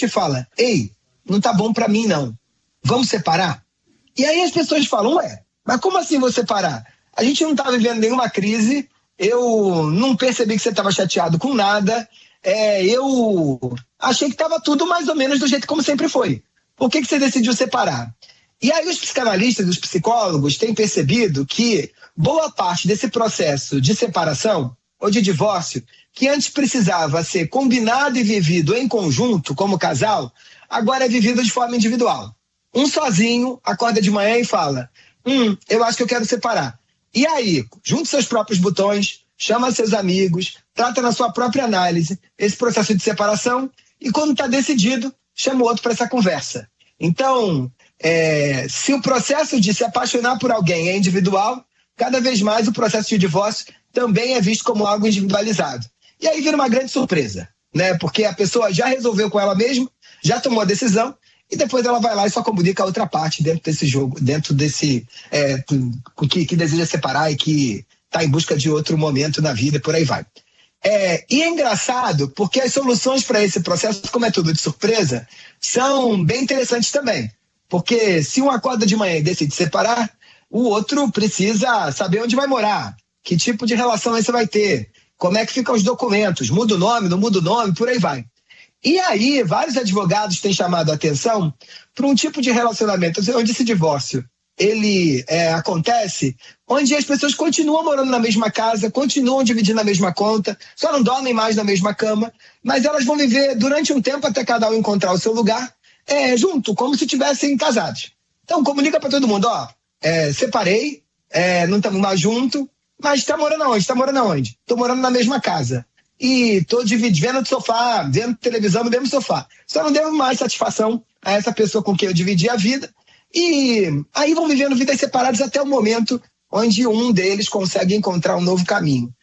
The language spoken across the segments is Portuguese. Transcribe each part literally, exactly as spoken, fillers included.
te fala, ei, não tá bom pra mim não, vamos separar? E aí as pessoas falam, ué, mas como assim vou separar? A gente não tá vivendo nenhuma crise, eu não percebi que você estava chateado com nada, é, eu achei que estava tudo mais ou menos do jeito como sempre foi. Por que, que você decidiu separar? E aí os psicanalistas, os psicólogos têm percebido que boa parte desse processo de separação ou de divórcio, que antes precisava ser combinado e vivido em conjunto, como casal, agora é vivido de forma individual. Um sozinho acorda de manhã e fala, hum, eu acho que eu quero separar. E aí, junte seus próprios botões, chama seus amigos, trata na sua própria análise esse processo de separação e quando está decidido, chama o outro para essa conversa. Então, é, se o processo de se apaixonar por alguém é individual, cada vez mais o processo de divórcio também é visto como algo individualizado. E aí vira uma grande surpresa, né? Porque a pessoa já resolveu com ela mesma, já tomou a decisão, e depois ela vai lá e só comunica a outra parte dentro desse jogo, dentro desse é, que, que deseja separar e que está em busca de outro momento na vida, por aí vai. É, e é engraçado porque as soluções para esse processo, como é tudo de surpresa, são bem interessantes também. Porque se um acorda de manhã e decide separar, o outro precisa saber onde vai morar, que tipo de relação aí você vai ter, como é que ficam os documentos, muda o nome, não muda o nome, por aí vai. E aí, vários advogados têm chamado a atenção para um tipo de relacionamento onde esse divórcio ele é, acontece, onde as pessoas continuam morando na mesma casa, continuam dividindo a mesma conta, só não dormem mais na mesma cama, mas elas vão viver durante um tempo até cada um encontrar o seu lugar, é, junto, como se estivessem casados. Então, comunica para todo mundo, ó, é, separei, é, não estamos mais juntos, mas está morando aonde? Está morando aonde? Estou morando na mesma casa. E estou vendo o sofá, vendo televisão no mesmo sofá. Só não devo mais satisfação a essa pessoa com quem eu dividi a vida. E aí vão vivendo vidas separadas até o momento onde um deles consegue encontrar um novo caminho.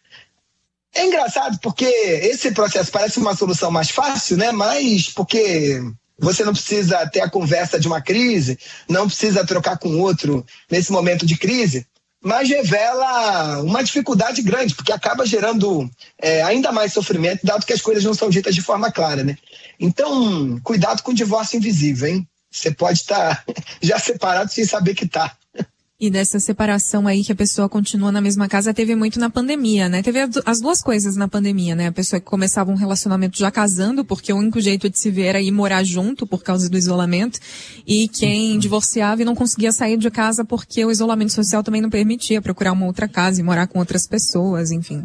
É engraçado porque esse processo parece uma solução mais fácil, né? Mas porque você não precisa ter a conversa de uma crise, não precisa trocar com outro nesse momento de crise, mas revela uma dificuldade grande, porque acaba gerando é, ainda mais sofrimento, dado que as coisas não são ditas de forma clara, né? Então, cuidado com o divórcio invisível, hein? Você pode estar tá já separado sem saber que tá. E dessa separação aí que a pessoa continua na mesma casa, teve muito na pandemia, né? Teve as duas coisas na pandemia, né? A pessoa que começava um relacionamento já casando, porque o único jeito de se ver era ir morar junto por causa do isolamento, e quem divorciava e não conseguia sair de casa porque o isolamento social também não permitia procurar uma outra casa e morar com outras pessoas, enfim.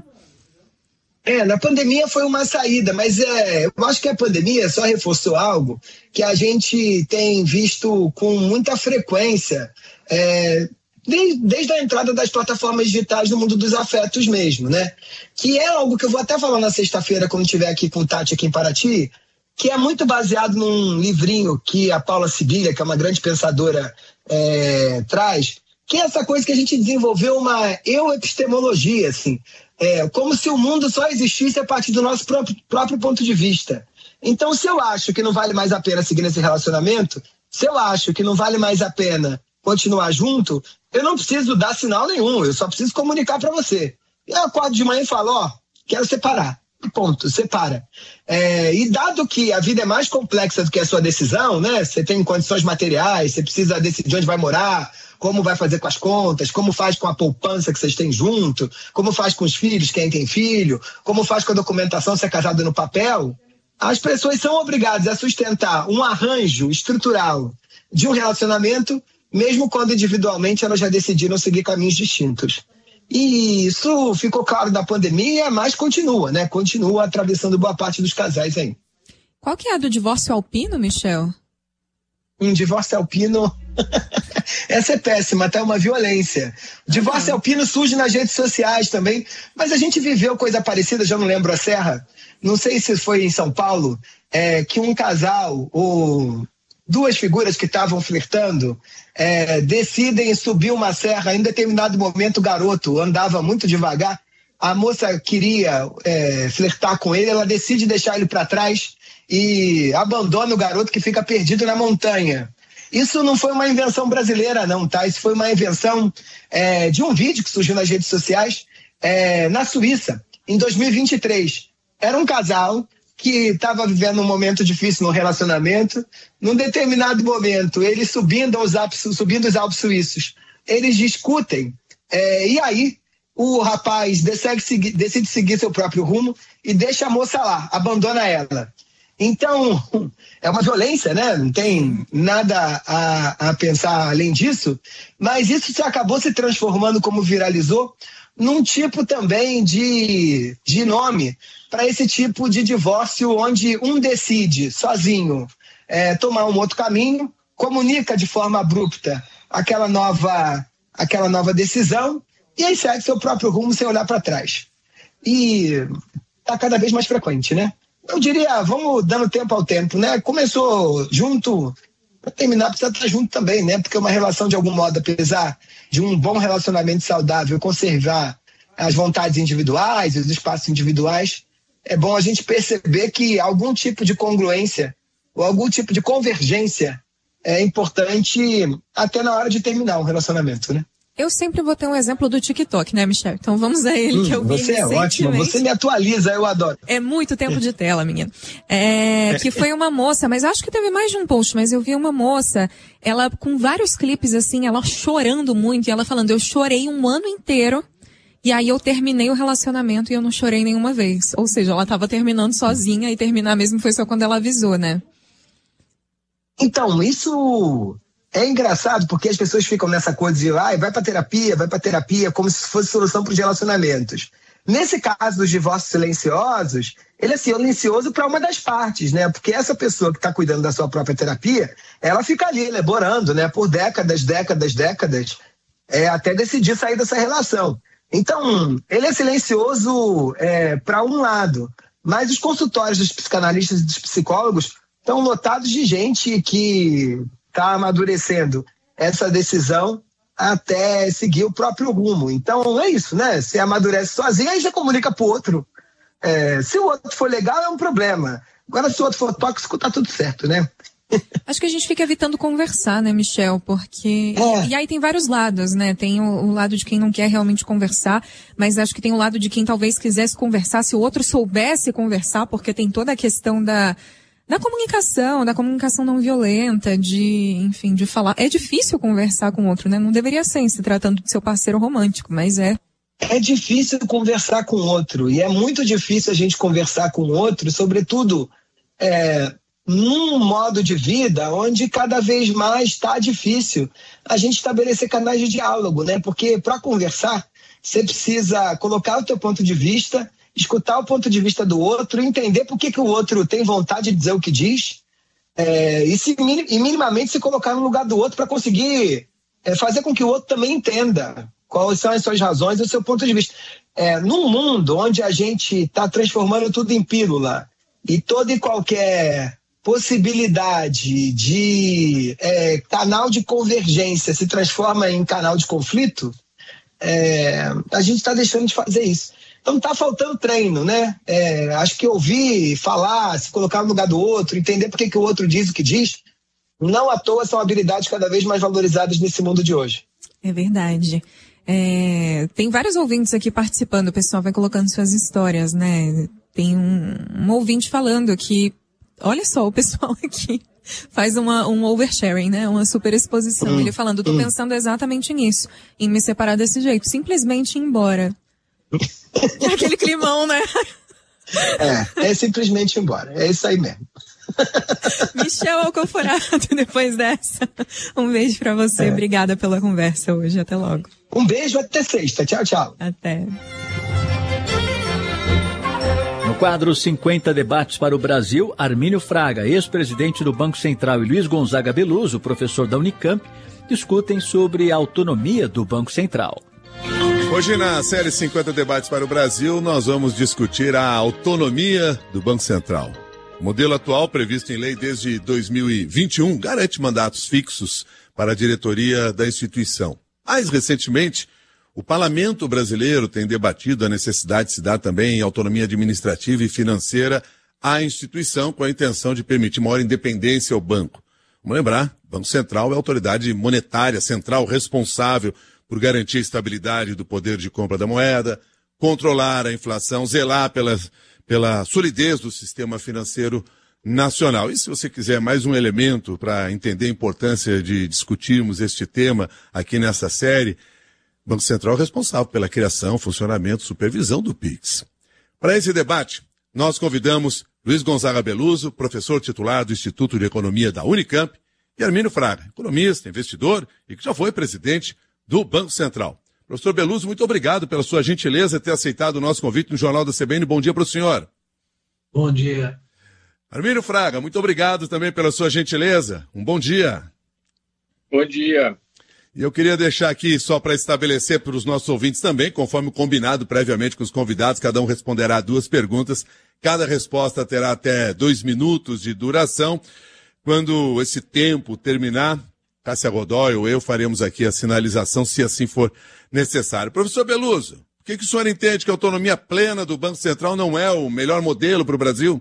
É, na pandemia foi uma saída, mas é, eu acho que a pandemia só reforçou algo que a gente tem visto com muita frequência, é, Desde, desde a entrada das plataformas digitais no mundo dos afetos mesmo, né? Que é algo que eu vou até falar na sexta-feira, quando estiver aqui com o Tati aqui em Paraty, que é muito baseado num livrinho que a Paula Sibilha, que é uma grande pensadora, é, traz, que é essa coisa que a gente desenvolveu uma eu-epistemologia, assim, é, como se o mundo só existisse a partir do nosso próprio, próprio ponto de vista. Então, se eu acho que não vale mais a pena seguir nesse relacionamento, se eu acho que não vale mais a pena continuar junto, eu não preciso dar sinal nenhum, eu só preciso comunicar para você. Eu acordo de manhã e falo, ó, quero separar. Ponto, separa. É, e dado que a vida é mais complexa do que a sua decisão, né? Você tem condições materiais, você precisa decidir onde vai morar, como vai fazer com as contas, como faz com a poupança que vocês têm junto, como faz com os filhos, quem tem filho, como faz com a documentação, se é casado no papel. As pessoas são obrigadas a sustentar um arranjo estrutural de um relacionamento, mesmo quando individualmente elas já decidiram seguir caminhos distintos. E isso ficou claro na pandemia, mas continua, né? Continua atravessando boa parte dos casais aí. Qual que é a do divórcio alpino, Michel? Um divórcio alpino... Essa é péssima, até uma violência. Divórcio uhum. alpino surge nas redes sociais também, mas a gente viveu coisa parecida, já não lembro a serra, não sei se foi em São Paulo, é, que um casal, ou duas figuras que estavam flertando, é, decidem subir uma serra. Em determinado momento o garoto andava muito devagar, a moça queria é, flertar com ele, ela decide deixar ele para trás e abandona o garoto, que fica perdido na montanha. Isso não foi uma invenção brasileira não, tá? Isso foi uma invenção é, de um vídeo que surgiu nas redes sociais é, na Suíça, em dois mil e vinte e três. Era um casal que estava vivendo um momento difícil no relacionamento. Num determinado momento, eles subindo os Alpes, subindo os Alpes suíços, eles discutem, é, e aí o rapaz decide seguir, decide seguir seu próprio rumo e deixa a moça lá, abandona ela. Então, é uma violência, né? Não tem nada a, a pensar além disso, mas isso se acabou se transformando, como viralizou, num tipo também de, de nome para esse tipo de divórcio onde um decide sozinho é, tomar um outro caminho, comunica de forma abrupta aquela nova, aquela nova decisão e aí segue seu próprio rumo sem olhar para trás. E está cada vez mais frequente, né? Eu diria, vamos dando tempo ao tempo, né? Começou junto, para terminar precisa estar junto também, né? Porque uma relação, de algum modo, apesar de um bom relacionamento saudável, conservar as vontades individuais, os espaços individuais, é bom a gente perceber que algum tipo de congruência ou algum tipo de convergência é importante até na hora de terminar um relacionamento, né? Eu sempre vou ter um exemplo do TikTok, né, Michel? Então vamos a ele, hum, que eu vi Você é ótima, você me atualiza, eu adoro. É muito tempo de tela, menina. É, que foi uma moça, mas acho que teve mais de um post, mas eu vi uma moça, ela com vários clipes assim, ela chorando muito, e ela falando, eu chorei um ano inteiro, e aí eu terminei o relacionamento e eu não chorei nenhuma vez. Ou seja, ela tava terminando sozinha e terminar mesmo foi só quando ela avisou, né? Então, isso... É engraçado porque as pessoas ficam nessa coisa de ah, vai pra terapia, vai pra terapia, como se fosse solução para os relacionamentos. Nesse caso dos divórcios silenciosos, ele é silencioso para uma das partes, né? Porque essa pessoa que está cuidando da sua própria terapia, ela fica ali elaborando, né? Por décadas, décadas, décadas, é, até decidir sair dessa relação. Então, ele é silencioso é, para um lado, mas os consultórios dos psicanalistas e dos psicólogos estão lotados de gente que está amadurecendo essa decisão até seguir o próprio rumo. Então é isso, né? Você amadurece sozinho, aí já comunica pro outro. É, se o outro for legal, é um problema. Agora, se o outro for tóxico, tá tudo certo, né? Acho que a gente fica evitando conversar, né, Michel? Porque... É. E aí tem vários lados, né? Tem o, o lado de quem não quer realmente conversar, mas acho que tem o lado de quem talvez quisesse conversar, se o outro soubesse conversar, porque tem toda a questão da... Da comunicação, da comunicação não violenta, de, enfim, de falar. É difícil conversar com o outro, né? Não deveria ser, se tratando de seu parceiro romântico, mas é. É difícil conversar com o outro, e é muito difícil a gente conversar com o outro, sobretudo é, num modo de vida onde cada vez mais está difícil a gente estabelecer canais de diálogo, né? Porque para conversar, você precisa colocar o teu ponto de vista, escutar o ponto de vista do outro, entender por que, que o outro tem vontade de dizer o que diz, é, e, se, e minimamente se colocar no lugar do outro para conseguir é, fazer com que o outro também entenda quais são as suas razões e o seu ponto de vista. É, num mundo onde a gente está transformando tudo em pílula e toda e qualquer possibilidade de é, canal de convergência se transforma em canal de conflito, é, a gente está deixando de fazer isso. Então tá faltando treino, né? É, acho que ouvir, falar, se colocar no lugar do outro, entender por que, que o outro diz o que diz, não à toa são habilidades cada vez mais valorizadas nesse mundo de hoje. É verdade. É, tem vários ouvintes aqui participando, o pessoal vai colocando suas histórias, né? Tem um, um ouvinte falando que, olha só, o pessoal aqui faz uma, um oversharing, né? Uma super exposição. Hum, Ele falando, tô hum. pensando exatamente nisso, em me separar desse jeito, simplesmente ir embora. Aquele climão, né? É, é simplesmente ir embora. É isso aí mesmo. Michel Alcoforado, depois dessa, um beijo pra você. É. Obrigada pela conversa hoje. Até logo. Um beijo, até sexta. Tchau, tchau. Até. No quadro cinquenta Debates para o Brasil, Armínio Fraga, ex-presidente do Banco Central, e Luiz Gonzaga Beluso, professor da Unicamp, discutem sobre a autonomia do Banco Central. Hoje, na série cinquenta Debates para o Brasil, nós vamos discutir a autonomia do Banco Central. O modelo atual, previsto em lei desde dois mil e vinte e um, garante mandatos fixos para a diretoria da instituição. Mais recentemente, o Parlamento brasileiro tem debatido a necessidade de se dar também autonomia administrativa e financeira à instituição, com a intenção de permitir maior independência ao banco. Vamos lembrar, o Banco Central é a autoridade monetária central responsável por garantir a estabilidade do poder de compra da moeda, controlar a inflação, zelar pela, pela solidez do sistema financeiro nacional. E se você quiser mais um elemento para entender a importância de discutirmos este tema aqui nessa série, o Banco Central é responsável pela criação, funcionamento, supervisão do Pix. Para esse debate, nós convidamos Luiz Gonzaga Beluso, professor titular do Instituto de Economia da Unicamp, e Armínio Fraga, economista, investidor e que já foi presidente do Banco Central. Professor Beluso, muito obrigado pela sua gentileza de ter aceitado o nosso convite no Jornal da C B N. Bom dia para o senhor. Bom dia. Armínio Fraga, muito obrigado também pela sua gentileza. Um bom dia. Bom dia. E eu queria deixar aqui, só para estabelecer para os nossos ouvintes também, conforme combinado previamente com os convidados, cada um responderá duas perguntas. Cada resposta terá até dois minutos de duração. Quando esse tempo terminar, Cássia Godoy ou eu faremos aqui a sinalização, se assim for necessário. Professor Beluso, por que, que o senhor entende que a autonomia plena do Banco Central não é o melhor modelo para o Brasil?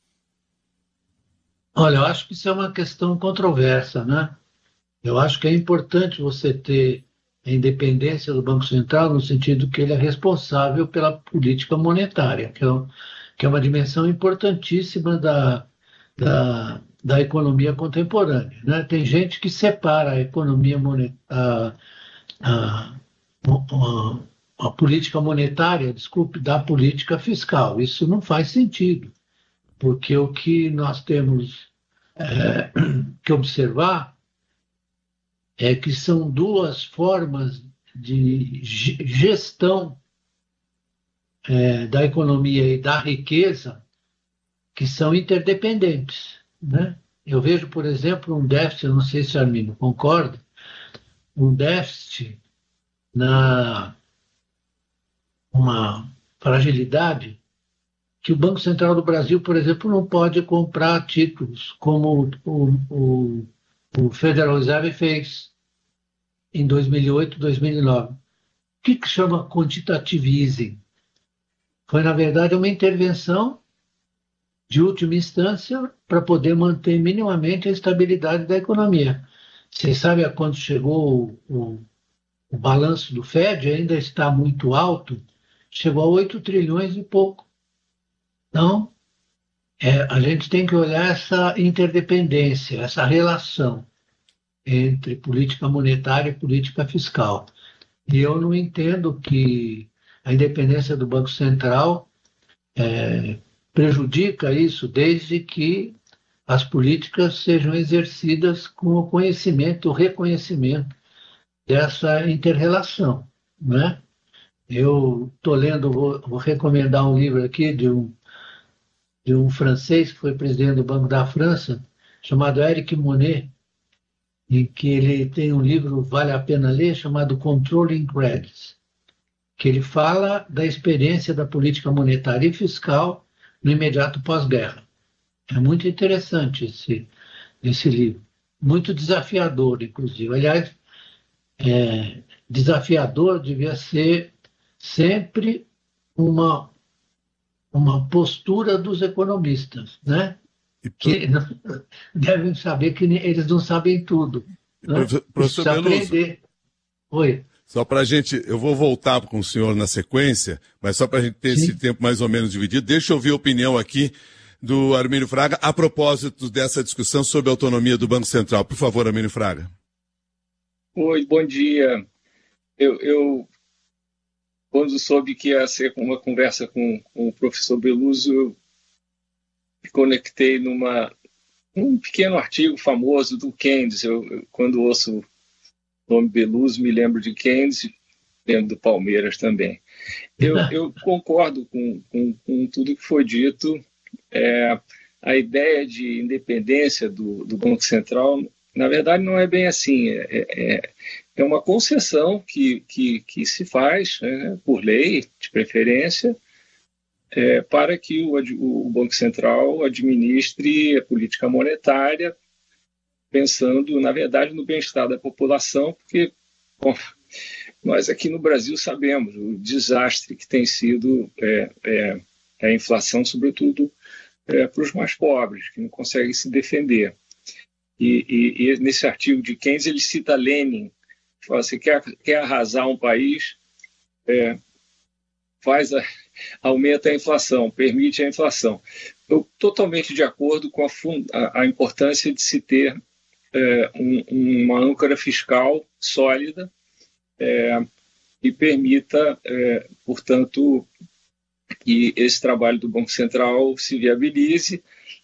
Olha, eu acho que isso é uma questão controversa, né? Eu acho que é importante você ter a independência do Banco Central no sentido que ele é responsável pela política monetária, que é, que é uma dimensão importantíssima da, da, da economia contemporânea, né? Tem gente que separa a economia monetária, a, a, a política monetária, desculpe, da política fiscal. Isso não faz sentido, porque o que nós temos é, que observar é que são duas formas de gestão é, da economia e da riqueza que são interdependentes, né? Eu vejo, por exemplo, um déficit, não sei se o Armínio concorda, um déficit na uma fragilidade que o Banco Central do Brasil, por exemplo, não pode comprar títulos como o, o, o Federal Reserve fez em dois mil e oito, dois mil e nove. O que, que chama quantitative easing? Foi, na verdade, uma intervenção de última instância para poder manter minimamente a estabilidade da economia. Vocês sabem a quanto chegou o, o, o balanço do Fed? Ainda está muito alto, chegou a oito trilhões e pouco. Então, é, a gente tem que olhar essa interdependência, essa relação entre política monetária e política fiscal. E eu não entendo que a independência do Banco Central é, prejudica isso, desde que as políticas sejam exercidas com o conhecimento, o reconhecimento dessa inter-relação, né? Eu estou lendo, vou, vou recomendar um livro aqui de um de um francês que foi presidente do Banco da França, chamado Eric Monet, em que ele tem um livro, vale a pena ler, chamado Controlling Credits, que ele fala da experiência da política monetária e fiscal no imediato pós-guerra. É muito interessante esse, esse livro, muito desafiador, inclusive. Aliás, é, desafiador devia ser sempre uma uma postura dos economistas, né? Que devem saber que eles não sabem tudo. Né? Professor Beluso, Oi. só para a gente, eu vou voltar com o senhor na sequência, mas só para a gente ter Sim. esse tempo mais ou menos dividido, deixa eu ouvir a opinião aqui do Armínio Fraga a propósito dessa discussão sobre a autonomia do Banco Central. Por favor, Armínio Fraga. Oi, bom dia. Eu... eu... Quando soube que ia ser uma conversa com, com o professor Beluso, eu me conectei numa um pequeno artigo famoso do Keynes. Eu, eu, quando ouço o nome Beluso, me lembro de Keynes, lembro do Palmeiras também. Eu, eu concordo com, com, com tudo que foi dito. É, a ideia de independência do, do Banco Central, na verdade, não é bem assim. É, é, é uma concessão que, que, que se faz, né, por lei, de preferência, é, para que o, o Banco Central administre a política monetária, pensando, na verdade, no bem-estar da população, porque bom, nós aqui no Brasil sabemos o desastre que tem sido é, é, a inflação, sobretudo é, para os mais pobres, que não conseguem se defender. E, e, e nesse artigo de Keynes ele cita Lenin, que fala assim, quer, quer arrasar um país, é, faz a, aumenta a inflação, permite a inflação. Eu totalmente de acordo com a, a, a importância de se ter é, um, uma âncora fiscal sólida é, e permita, é, portanto, que esse trabalho do Banco Central se viabilize.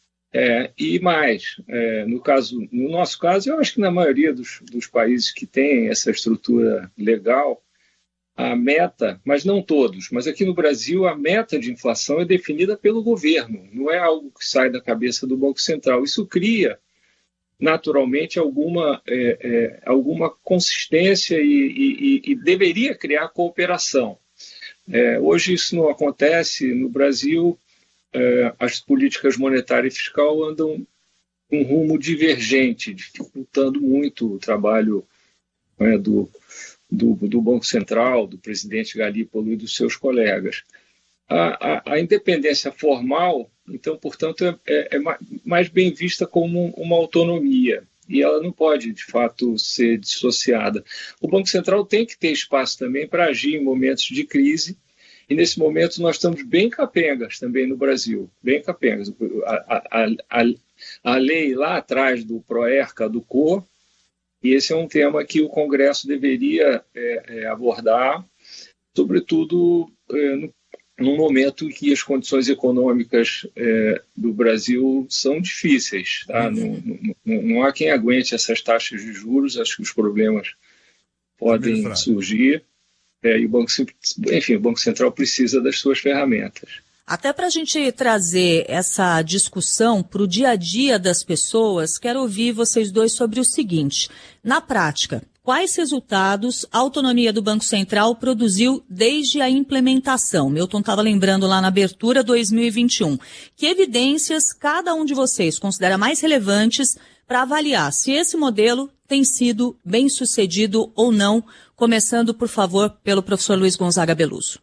É, e mais, é, no, caso, no nosso caso, eu acho que na maioria dos, dos países que têm essa estrutura legal, a meta, mas não todos, mas aqui no Brasil a meta de inflação é definida pelo governo, não é algo que sai da cabeça do Banco Central. Isso cria, naturalmente, alguma, é, é, alguma consistência e, e, e deveria criar cooperação. É, hoje isso não acontece no Brasil. É, as políticas monetária e fiscal andam um rumo divergente, dificultando muito o trabalho né, do, do, do Banco Central, do presidente Galípolo e dos seus colegas. A, a, a independência formal, então, portanto, é, é, é mais bem vista como uma autonomia, e ela não pode, de fato, ser dissociada. O Banco Central tem que ter espaço também para agir em momentos de crise. E nesse momento nós estamos bem capengas também no Brasil, bem capengas. A, a, a, a lei lá atrás do PROERCA, do C O, e esse é um tema que o Congresso deveria é, é, abordar, sobretudo é, no, num momento em que as condições econômicas é, do Brasil são difíceis. Tá? Não, não, não há quem aguente essas taxas de juros, acho que os problemas podem surgir. É, e o Banco, enfim, o Banco Central precisa das suas ferramentas. Até para a gente trazer essa discussão para o dia a dia das pessoas, quero ouvir vocês dois sobre o seguinte. Na prática, quais resultados a autonomia do Banco Central produziu desde a implementação? Milton estava lembrando lá na abertura dois mil e vinte e um. Que evidências cada um de vocês considera mais relevantes para avaliar se esse modelo tem sido bem sucedido ou não, começando, por favor, pelo professor Luiz Gonzaga Beluso.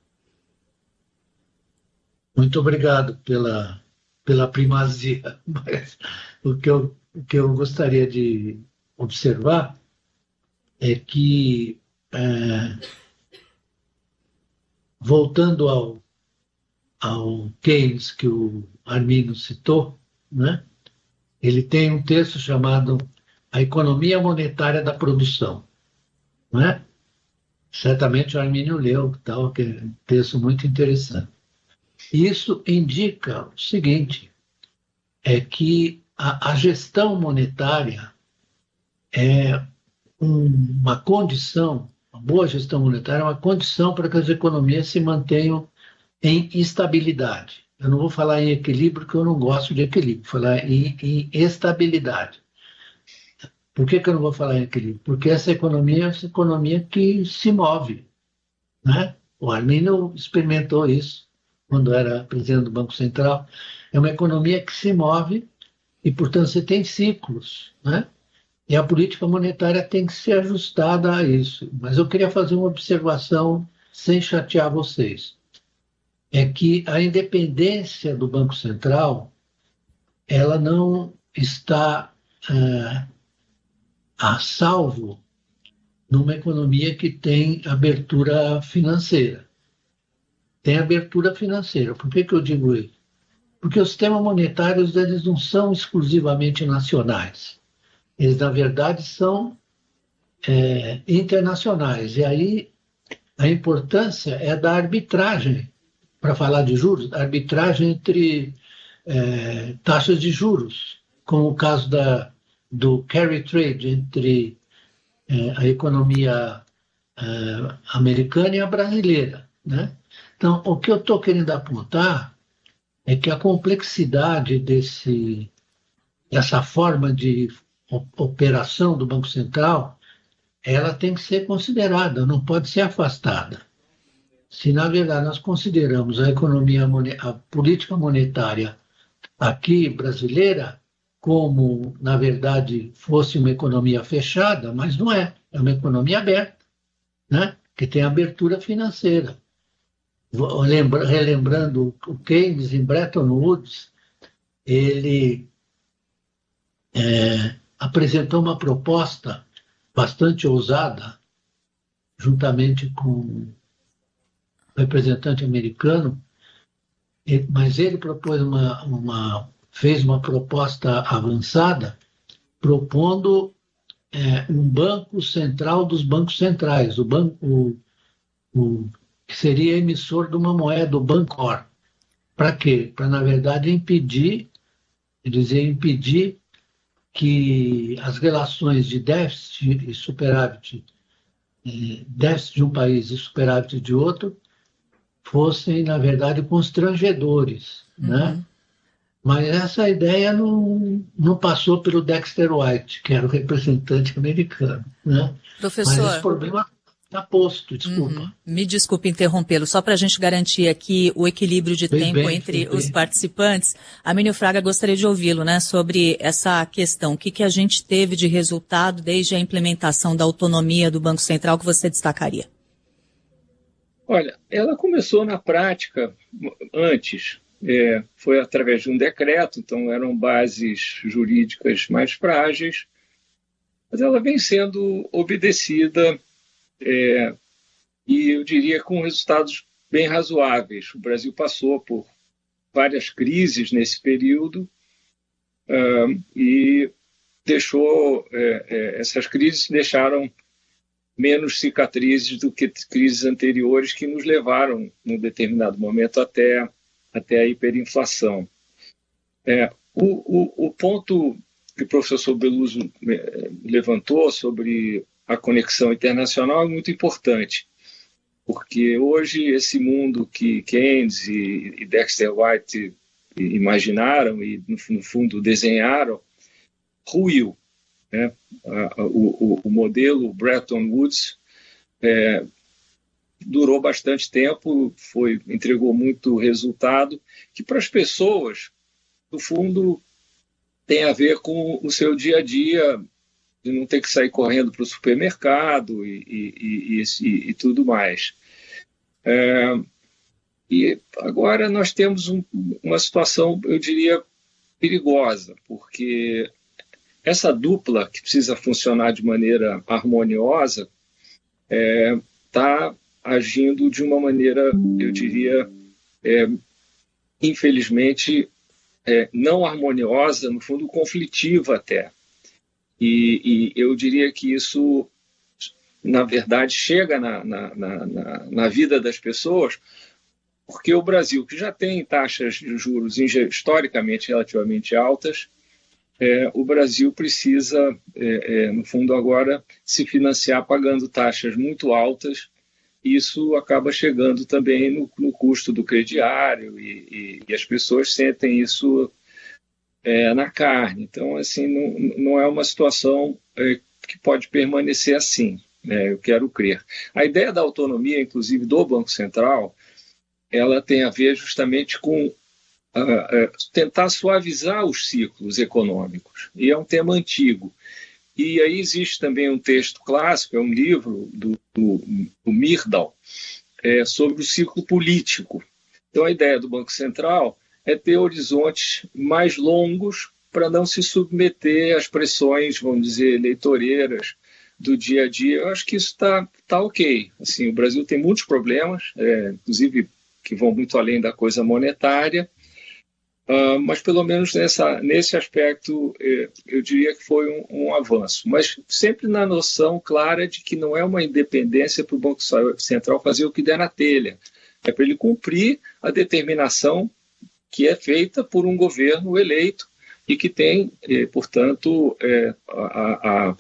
Muito obrigado pela, pela primazia. Mas o que, eu, o que eu gostaria de observar é que, é, voltando ao, ao Keynes que o Arminio citou, né, ele tem um texto chamado A Economia Monetária da Produção. Não é? Certamente o Arminio leu, tal, que é um texto muito interessante. Isso indica o seguinte, é que a, a gestão monetária é um, uma condição, uma boa gestão monetária é uma condição para que as economias se mantenham em estabilidade. Eu não vou falar em equilíbrio, porque eu não gosto de equilíbrio, vou falar em, em estabilidade. Por que, que eu não vou falar em equilíbrio? Porque essa economia é essa economia que se move. Né? O Arminio experimentou isso quando era presidente do Banco Central. É uma economia que se move e, portanto, você tem ciclos. Né? E a política monetária tem que ser ajustada a isso. Mas eu queria fazer uma observação sem chatear vocês. É que a independência do Banco Central ela não está é, a salvo numa economia que tem abertura financeira. Tem abertura financeira. Por que, que eu digo isso? Porque os sistemas monetários eles não são exclusivamente nacionais. Eles, na verdade, são é, internacionais. E aí a importância é da arbitragem, para falar de juros, a arbitragem entre é, taxas de juros, como o caso da, do carry trade entre é, a economia é, americana e a brasileira. Né? Então, o que eu estou querendo apontar é que a complexidade desse, dessa forma de operação do Banco Central, ela tem que ser considerada, não pode ser afastada. Se, na verdade, nós consideramos a economia, a política monetária aqui brasileira como, na verdade, fosse uma economia fechada, mas não é, é uma economia aberta, né? Que tem abertura financeira. Lembra, relembrando o Keynes em Bretton Woods, ele é, apresentou uma proposta bastante ousada, juntamente com o representante americano, mas ele propôs uma, uma, fez uma proposta avançada, propondo é, um banco central dos bancos centrais, o banco, o, o, que seria emissor de uma moeda, o Bancor. Para quê? Para, na verdade, impedir, eles iam impedir que as relações de déficit e superávit, déficit de um país e superávit de outro, fossem, na verdade, constrangedores, uhum. né? Mas essa ideia não, não passou pelo Dexter White, que era o representante americano, né? Professor... Mas esse problema está posto, desculpa. Uhum. Me desculpe interrompê-lo, só para a gente garantir aqui o equilíbrio de bem, tempo bem, entre os bem. participantes. Armínio Fraga, gostaria de ouvi-lo, né, sobre essa questão. O que, que a gente teve de resultado desde a implementação da autonomia do Banco Central que você destacaria? Olha, ela começou na prática antes, é, foi através de um decreto, então eram bases jurídicas mais frágeis, mas ela vem sendo obedecida é, e eu diria com resultados bem razoáveis. O Brasil passou por várias crises nesse período uh, e deixou, é, é, essas crises deixaram menos cicatrizes do que crises anteriores que nos levaram, num determinado momento, até, até a hiperinflação. É, o, o, o ponto que o professor Beluso levantou sobre a conexão internacional é muito importante, porque hoje esse mundo que Keynes e, e Dexter White imaginaram e, no, no fundo, desenharam, ruiu. Né? O, o, o modelo Bretton Woods é, durou bastante tempo, foi, entregou muito resultado, que para as pessoas, no fundo, tem a ver com o seu dia a dia, de não ter que sair correndo para o supermercado e, e, e, e, e tudo mais. É, e agora nós temos um, uma situação, eu diria, perigosa, porque essa dupla, que precisa funcionar de maneira harmoniosa, está é, agindo de uma maneira, eu diria, é, infelizmente, é, não harmoniosa, no fundo, conflitiva até. E, e eu diria que isso, na verdade, chega na, na, na, na vida das pessoas, porque o Brasil, que já tem taxas de juros historicamente relativamente altas, É, o Brasil precisa, é, é, no fundo, agora se financiar pagando taxas muito altas. Isso acaba chegando também no, no custo do crediário e, e, e as pessoas sentem isso é, na carne. Então, assim, não, não é uma situação é, que pode permanecer assim, né? Eu quero crer. A ideia da autonomia, inclusive, do Banco Central, ela tem a ver justamente com Uh, uh, tentar suavizar os ciclos econômicos. E é um tema antigo. E aí existe também um texto clássico, é um livro do, do, do Myrdal, é, sobre o ciclo político. Então a ideia do Banco Central é ter horizontes mais longos para não se submeter às pressões, vamos dizer, eleitoreiras do dia a dia. Eu acho que isso está tá ok. Assim, o Brasil tem muitos problemas, é, inclusive que vão muito além da coisa monetária, Uh, mas pelo menos nessa, nesse aspecto eh, eu diria que foi um, um avanço, mas sempre na noção clara de que não é uma independência para o Banco Central fazer o que der na telha, é para ele cumprir a determinação que é feita por um governo eleito e que tem, eh, portanto, eh, a, a,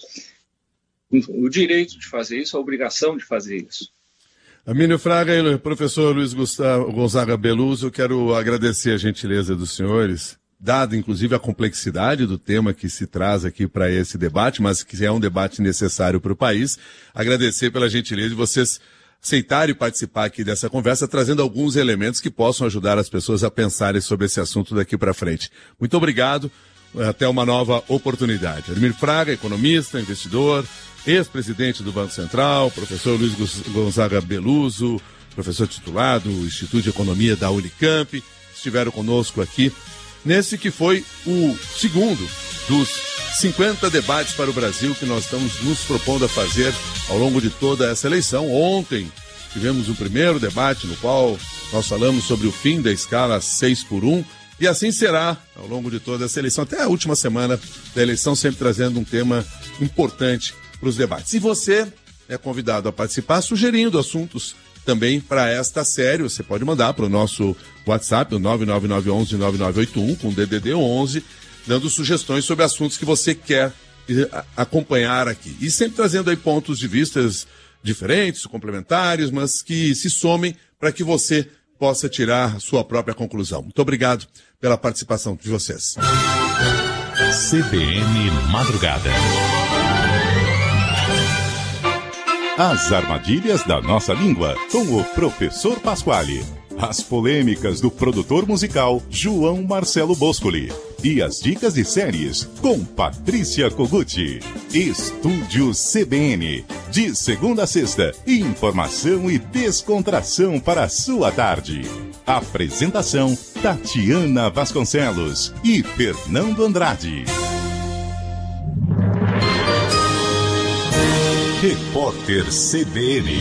o direito de fazer isso, a obrigação de fazer isso. Armínio Fraga e professor Luiz Gustavo Gonzaga Beluso, eu quero agradecer a gentileza dos senhores, dado inclusive a complexidade do tema que se traz aqui para esse debate, mas que é um debate necessário para o país. Agradecer pela gentileza de vocês aceitarem participar aqui dessa conversa, trazendo alguns elementos que possam ajudar as pessoas a pensarem sobre esse assunto daqui para frente. Muito obrigado, até uma nova oportunidade. Armínio Fraga, economista, investidor, ex-presidente do Banco Central, professor Luiz Gonzaga Beluso, professor titular do Instituto de Economia da Unicamp, estiveram conosco aqui nesse que foi o segundo dos cinquenta debates para o Brasil que nós estamos nos propondo a fazer ao longo de toda essa eleição. Ontem tivemos o primeiro debate no qual nós falamos sobre o fim da escala seis por um, e assim será ao longo de toda essa eleição, até a última semana da eleição, sempre trazendo um tema importante para os debates. E você é convidado a participar, sugerindo assuntos também para esta série. Você pode mandar para o nosso WhatsApp, o nove nove nove um um nove nove oito um, com D D D onze, dando sugestões sobre assuntos que você quer acompanhar aqui. E sempre trazendo aí pontos de vistas diferentes, complementares, mas que se somem para que você possa tirar a sua própria conclusão. Muito obrigado pela participação de vocês. C B N Madrugada. As armadilhas da nossa língua, com o professor Pasquale. As polêmicas do produtor musical João Marcelo Boscoli. E as dicas de séries com Patrícia Koguchi. Estúdio C B N. De segunda a sexta, informação e descontração para a sua tarde. Apresentação Tatiana Vasconcelos e Fernando Andrade. Repórter C B N.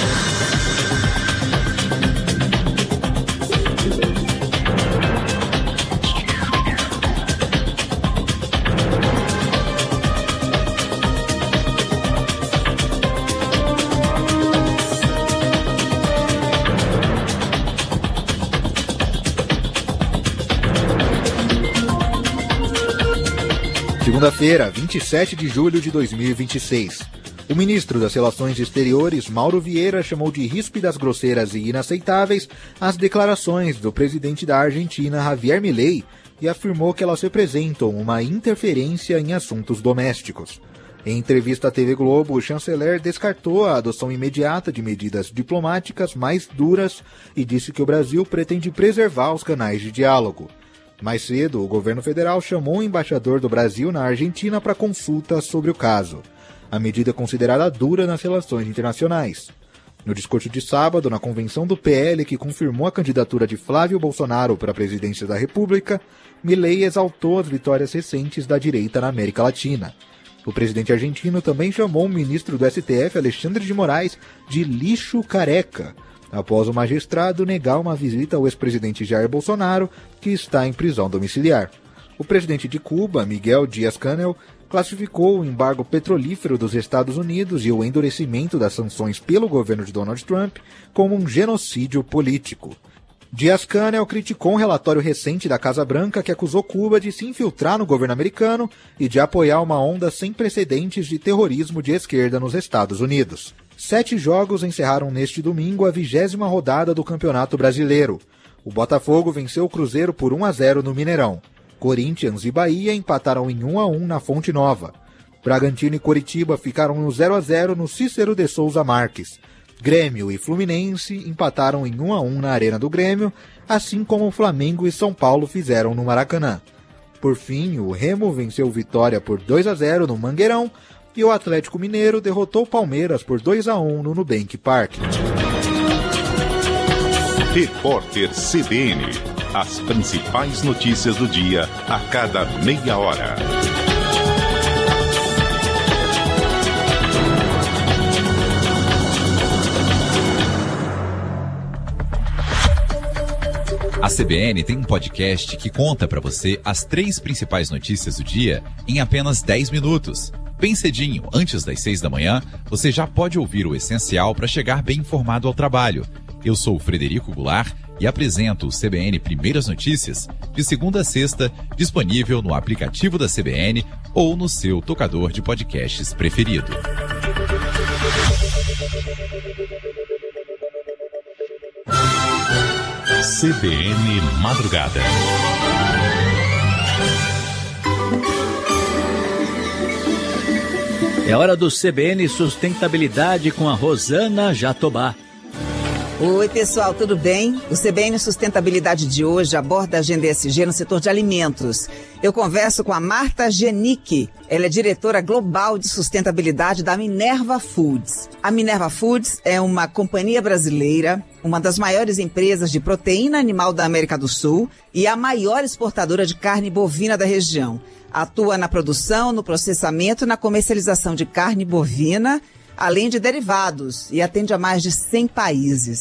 Segunda-feira, vinte e sete de julho de dois mil e vinte e seis. O ministro das Relações Exteriores, Mauro Vieira, chamou de ríspidas, grosseiras e inaceitáveis as declarações do presidente da Argentina, Javier Milei, e afirmou que elas representam uma interferência em assuntos domésticos. Em entrevista à T V Globo, o chanceler descartou a adoção imediata de medidas diplomáticas mais duras e disse que o Brasil pretende preservar os canais de diálogo. Mais cedo, o governo federal chamou o embaixador do Brasil na Argentina para consulta sobre o caso. A medida é considerada dura nas relações internacionais. No discurso de sábado, na convenção do P L, que confirmou a candidatura de Flávio Bolsonaro para a presidência da República, Milei exaltou as vitórias recentes da direita na América Latina. O presidente argentino também chamou o ministro do S T F, Alexandre de Moraes, de lixo careca, após o magistrado negar uma visita ao ex-presidente Jair Bolsonaro, que está em prisão domiciliar. O presidente de Cuba, Miguel Díaz-Canel, classificou o embargo petrolífero dos Estados Unidos e o endurecimento das sanções pelo governo de Donald Trump como um genocídio político. Díaz-Canel criticou um relatório recente da Casa Branca que acusou Cuba de se infiltrar no governo americano e de apoiar uma onda sem precedentes de terrorismo de esquerda nos Estados Unidos. Sete jogos encerraram neste domingo a vigésima rodada do Campeonato Brasileiro. O Botafogo venceu o Cruzeiro por um a zero no Mineirão. Corinthians e Bahia empataram em um a um na Fonte Nova. Bragantino e Coritiba ficaram no zero a zero no Cícero de Souza Marques. Grêmio e Fluminense empataram em um a um na Arena do Grêmio, assim como Flamengo e São Paulo fizeram no Maracanã. Por fim, o Remo venceu o Vitória por dois a zero no Mangueirão e o Atlético Mineiro derrotou o Palmeiras por dois a um no Nubank Park. Repórter C B N. As principais notícias do dia a cada meia hora. A C B N tem um podcast que conta para você as três principais notícias do dia em apenas dez minutos. Bem cedinho, antes das seis da manhã, você já pode ouvir o essencial para chegar bem informado ao trabalho. Eu sou o Frederico Goulart e apresento o C B N Primeiras Notícias de segunda a sexta, disponível no aplicativo da C B N ou no seu tocador de podcasts preferido. C B N Madrugada. É hora do C B N Sustentabilidade com a Rosana Jatobá. Oi, pessoal, tudo bem? O C B N Sustentabilidade de hoje aborda a agenda E S G no setor de alimentos. Eu converso com a Marta Genick. Ela é diretora global de sustentabilidade da Minerva Foods. A Minerva Foods é uma companhia brasileira, uma das maiores empresas de proteína animal da América do Sul e a maior exportadora de carne bovina da região. Atua na produção, no processamento e na comercialização de carne bovina, além de derivados, e atende a mais de cem países.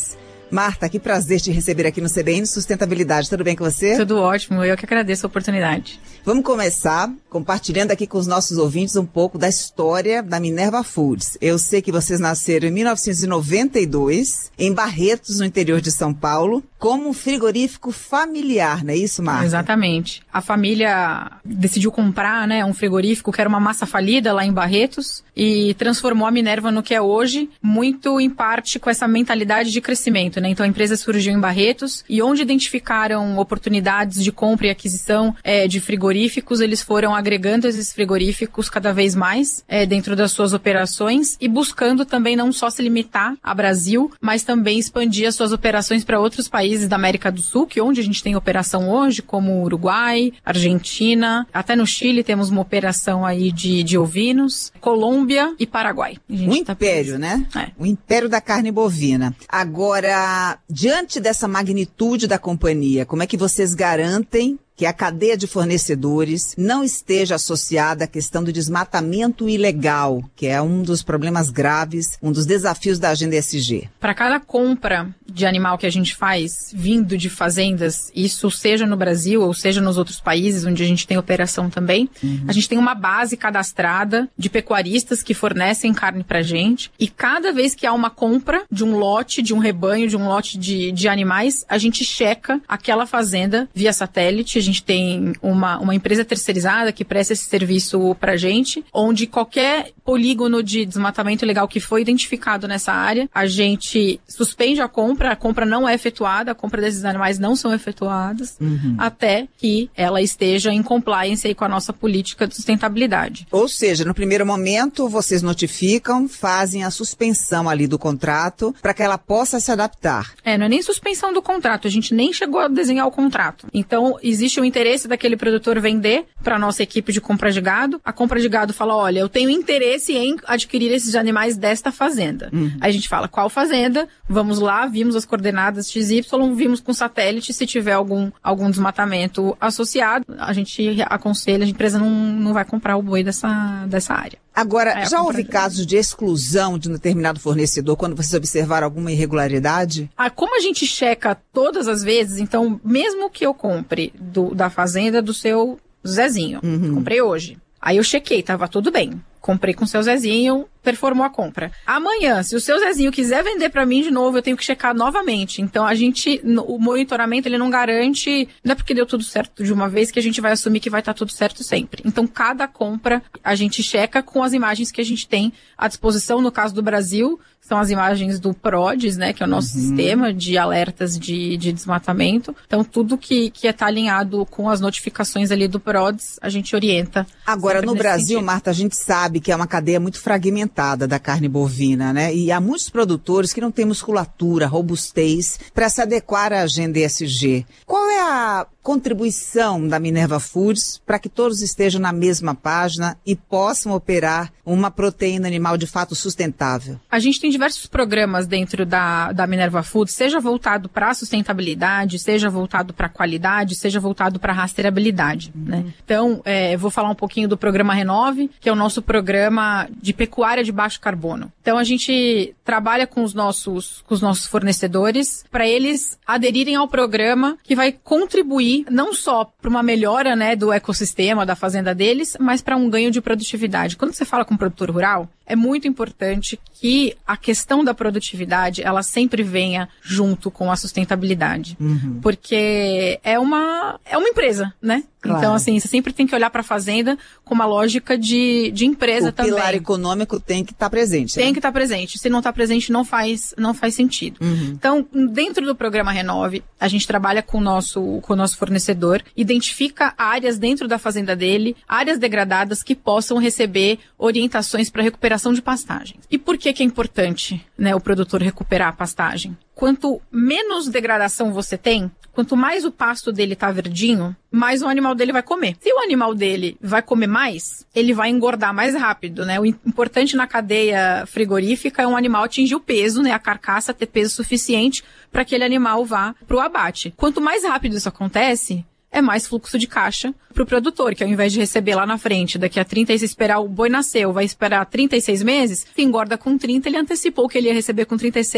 Marta, que prazer te receber aqui no C B N Sustentabilidade. Tudo bem com você? Tudo ótimo, eu que agradeço a oportunidade. Vamos começar compartilhando aqui com os nossos ouvintes um pouco da história da Minerva Foods. Eu sei que vocês nasceram em mil novecentos e noventa e dois, em Barretos, no interior de São Paulo, como um frigorífico familiar, não é isso, Marta? Exatamente. A família decidiu comprar, né, um frigorífico que era uma massa falida lá em Barretos e transformou a Minerva no que é hoje, muito em parte com essa mentalidade de crescimento, né? Então a empresa surgiu em Barretos e onde identificaram oportunidades de compra e aquisição é, de frigoríficos, eles foram agregando esses frigoríficos cada vez mais é, dentro das suas operações e buscando também não só se limitar a Brasil, mas também expandir as suas operações para outros países da América do Sul, que onde a gente tem operação hoje, como Uruguai, Argentina, até no Chile temos uma operação aí de, de ovinos, Colômbia e Paraguai. Um império, né? É. O império da carne bovina. Agora, diante dessa magnitude da companhia, como é que vocês garantem que a cadeia de fornecedores não esteja associada à questão do desmatamento ilegal, que é um dos problemas graves, um dos desafios da Agenda E S G? Para cada compra de animal que a gente faz vindo de fazendas, isso seja no Brasil ou seja nos outros países onde a gente tem operação também, uhum. a gente tem uma base cadastrada de pecuaristas que fornecem carne pra gente e cada vez que há uma compra de um lote, de um rebanho, de um lote de, de animais, a gente checa aquela fazenda via satélite. A gente tem uma, uma empresa terceirizada que presta esse serviço pra gente, onde qualquer polígono de desmatamento ilegal que foi identificado nessa área, a gente suspende a compra, a compra não é efetuada, a compra desses animais não são efetuadas, uhum. até que ela esteja em compliance aí com a nossa política de sustentabilidade. Ou seja, no primeiro momento, vocês notificam, fazem a suspensão ali do contrato para que ela possa se adaptar. É, não é nem suspensão do contrato, a gente nem chegou a desenhar o contrato. Então, existe o interesse daquele produtor vender para a nossa equipe de compra de gado. A compra de gado fala, olha, eu tenho interesse em adquirir esses animais desta fazenda. Uhum. Aí a gente fala, qual fazenda? Vamos lá, vimos as coordenadas X Y, vimos com satélite, se tiver algum, algum desmatamento associado, a gente aconselha, a empresa não, não vai comprar o boi dessa, dessa área. Agora, já houve casos de exclusão de um determinado fornecedor quando vocês observaram alguma irregularidade? Ah, como a gente checa todas as vezes, então, mesmo que eu compre do, da fazenda do seu Zezinho, uhum. comprei hoje, aí eu chequei, tava tudo bem. Comprei com o seu Zezinho, performou a compra. Amanhã, se o seu Zezinho quiser vender para mim de novo, eu tenho que checar novamente. Então, a gente, o monitoramento, ele não garante, não é porque deu tudo certo de uma vez que a gente vai assumir que vai estar tudo certo sempre. Então, cada compra, a gente checa com as imagens que a gente tem à disposição. No caso do Brasil, são as imagens do PRODES, né, que é o nosso uhum. sistema de alertas de, de desmatamento. Então, tudo que, que está alinhado com as notificações ali do PRODES, a gente orienta. Agora, no Brasil, sentido. Marta, a gente sabe que é uma cadeia muito fragmentada da carne bovina, né? E há muitos produtores que não têm musculatura, robustez para se adequar à Agenda E S G. Qual é a contribuição da Minerva Foods para que todos estejam na mesma página e possam operar uma proteína animal de fato sustentável? A gente tem diversos programas dentro da, da Minerva Foods, seja voltado para a sustentabilidade, seja voltado para a qualidade, seja voltado para a rastreabilidade, uhum. né? Então, é, vou falar um pouquinho do programa Renove, que é o nosso programa de pecuária de baixo carbono. Então, a gente trabalha com os nossos, com os nossos fornecedores para eles aderirem ao programa que vai contribuir não só para uma melhora, né, do ecossistema, da fazenda deles, mas para um ganho de produtividade. Quando você fala com o produtor rural, é muito importante que a questão da produtividade, ela sempre venha junto com a sustentabilidade. Uhum. Porque é uma, é uma empresa, né? Claro. Então, assim, você sempre tem que olhar para a fazenda com uma lógica de, de empresa o também. O pilar econômico tem que estar tá presente. Tem né? que estar tá presente. Se não está presente, não faz, não faz sentido. Uhum. Então, dentro do programa Renove, a gente trabalha com o nosso, com o nosso fornecedor, identifica áreas dentro da fazenda dele, áreas degradadas que possam receber orientações para recuperação de pastagens. E por que que é importante, né, o produtor recuperar a pastagem? Quanto menos degradação você tem, quanto mais o pasto dele tá verdinho, mais o animal dele vai comer. Se o animal dele vai comer mais, ele vai engordar mais rápido, né? O importante na cadeia frigorífica é um animal atingir o peso, né? A carcaça ter peso suficiente para que aquele animal vá pro abate. Quanto mais rápido isso acontece, é mais fluxo de caixa para o produtor, que ao invés de receber lá na frente, daqui a trinta e seis, esperar o boi nasceu, vai esperar trinta e seis meses, se engorda com trinta, ele antecipou o que ele ia receber com trinta e seis,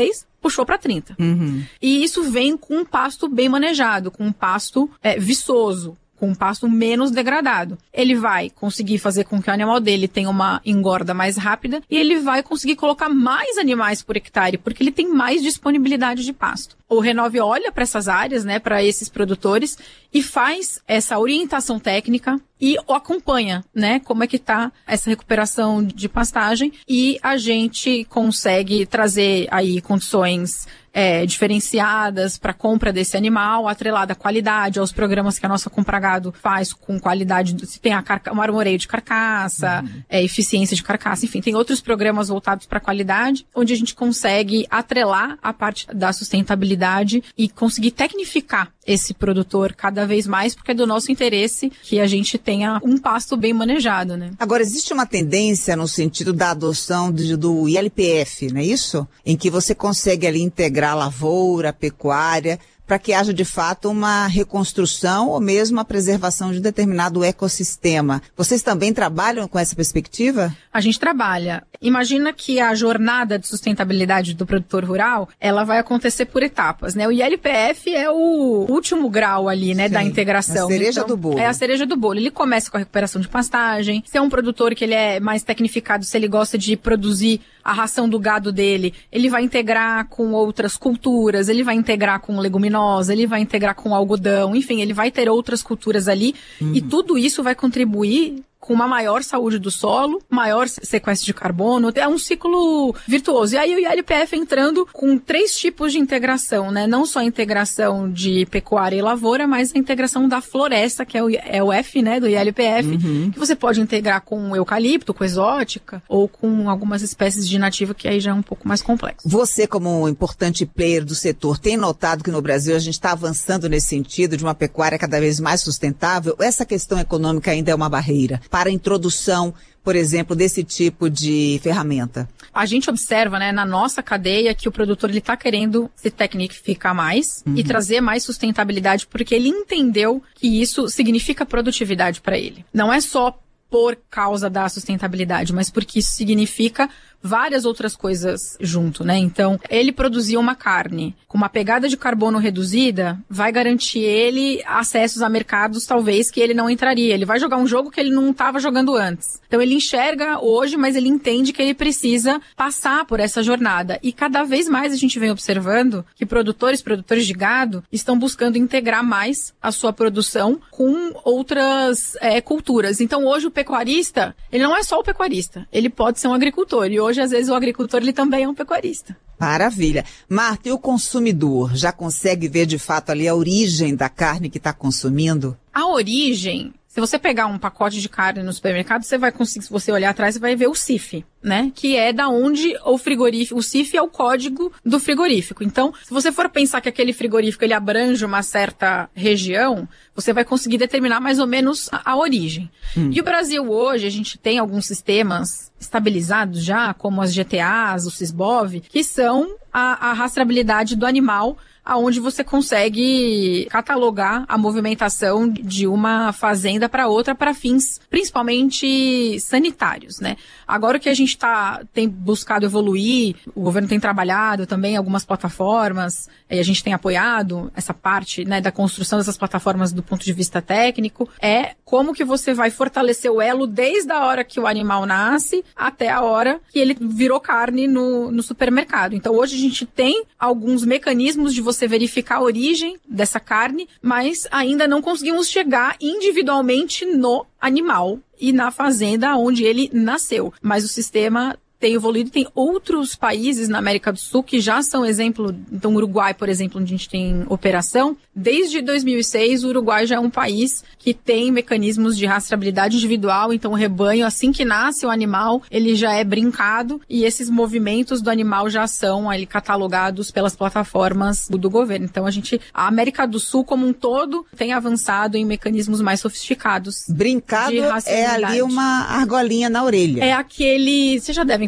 puxou para trinta. Uhum. E isso vem com um pasto bem manejado, com um pasto é, viçoso, com um pasto menos degradado. Ele vai conseguir fazer com que o animal dele tenha uma engorda mais rápida e ele vai conseguir colocar mais animais por hectare, porque ele tem mais disponibilidade de pasto. O Renove olha para essas áreas, né, para esses produtores e faz essa orientação técnica e o acompanha, né, como é que está essa recuperação de pastagem, e a gente consegue trazer aí condições É, diferenciadas para compra desse animal, atrelada à qualidade, aos programas que a nossa Compragado faz com qualidade, se tem a carca, o marmoreio de carcaça, uhum. é, eficiência de carcaça, enfim, tem outros programas voltados para qualidade, onde a gente consegue atrelar a parte da sustentabilidade e conseguir tecnificar esse produtor cada vez mais, porque é do nosso interesse que a gente tenha um pasto bem manejado, né? Agora, existe uma tendência no sentido da adoção de, do I L P F, não é isso? Em que você consegue ali integrar a lavoura, a pecuária, para que haja de fato uma reconstrução ou mesmo a preservação de um determinado ecossistema. Vocês também trabalham com essa perspectiva? A gente trabalha. Imagina que a jornada de sustentabilidade do produtor rural, ela vai acontecer por etapas, né? O I L P F é o último grau ali, né, Sim, da integração. A cereja então, do bolo. É a cereja do bolo. Ele começa com a recuperação de pastagem. Se é um produtor que ele é mais tecnificado, se ele gosta de produzir a ração do gado dele, ele vai integrar com outras culturas, ele vai integrar com leguminosa, ele vai integrar com algodão, enfim, ele vai ter outras culturas ali, uhum. e tudo isso vai contribuir com uma maior saúde do solo, maior sequência de carbono, é um ciclo virtuoso. E aí o I L P F entrando com três tipos de integração, né? Não só a integração de pecuária e lavoura, mas a integração da floresta, que é o, é o F, né, do I L P F, uhum. que você pode integrar com eucalipto, com exótica, ou com algumas espécies de nativa, que aí já é um pouco mais complexo. Você, como um importante player do setor, tem notado que no Brasil a gente está avançando nesse sentido de uma pecuária cada vez mais sustentável? Essa questão econômica ainda é uma barreira para a introdução, por exemplo, desse tipo de ferramenta? A gente observa, né, na nossa cadeia que o produtor ele está querendo se tecnificar mais, uhum. e trazer mais sustentabilidade, porque ele entendeu que isso significa produtividade para ele. Não é só por causa da sustentabilidade, mas porque isso significa várias outras coisas junto, né? Então, ele produzir uma carne com uma pegada de carbono reduzida vai garantir ele acessos a mercados, talvez, que ele não entraria. Ele vai jogar um jogo que ele não estava jogando antes. Então, ele enxerga hoje, mas ele entende que ele precisa passar por essa jornada. E cada vez mais a gente vem observando que produtores, produtores de gado, estão buscando integrar mais a sua produção com outras é, culturas. Então, hoje o pecuarista, ele não é só o pecuarista, ele pode ser um agricultor. E hoje Hoje, às vezes, o agricultor ele também é um pecuarista. Maravilha. Marta, e o consumidor já consegue ver de fato ali a origem da carne que está consumindo? A origem, se você pegar um pacote de carne no supermercado, você vai conseguir, se você olhar atrás, você vai ver o C I F, né? Que é da onde o frigorífico, o C I F é o código do frigorífico. Então, se você for pensar que aquele frigorífico ele abrange uma certa região, você vai conseguir determinar mais ou menos a, a origem. Hum. E o Brasil hoje, a gente tem alguns sistemas estabilizados já, como as G T As, o Sisbov, que são a, a rastreabilidade do animal, aonde você consegue catalogar a movimentação de uma fazenda para outra para fins principalmente sanitários, né? Agora o que a gente tá, tem buscado evoluir, o governo tem trabalhado também em algumas plataformas, e a gente tem apoiado essa parte, né, da construção dessas plataformas do ponto de vista técnico, é como que você vai fortalecer o elo desde a hora que o animal nasce até a hora que ele virou carne no, no supermercado. Então hoje a gente tem alguns mecanismos de você você verificar a origem dessa carne, mas ainda não conseguimos chegar individualmente no animal e na fazenda onde ele nasceu. Mas o sistema tem evoluído, tem outros países na América do Sul que já são exemplo. Então, o Uruguai, por exemplo, onde a gente tem operação, desde dois mil e seis, o Uruguai já é um país que tem mecanismos de rastreabilidade individual. Então, o rebanho, assim que nasce o animal, ele já é brincado e esses movimentos do animal já são ali catalogados pelas plataformas do governo. Então, a gente, a América do Sul como um todo tem avançado em mecanismos mais sofisticados. Brincado é ali uma argolinha na orelha. É aquele, vocês já devem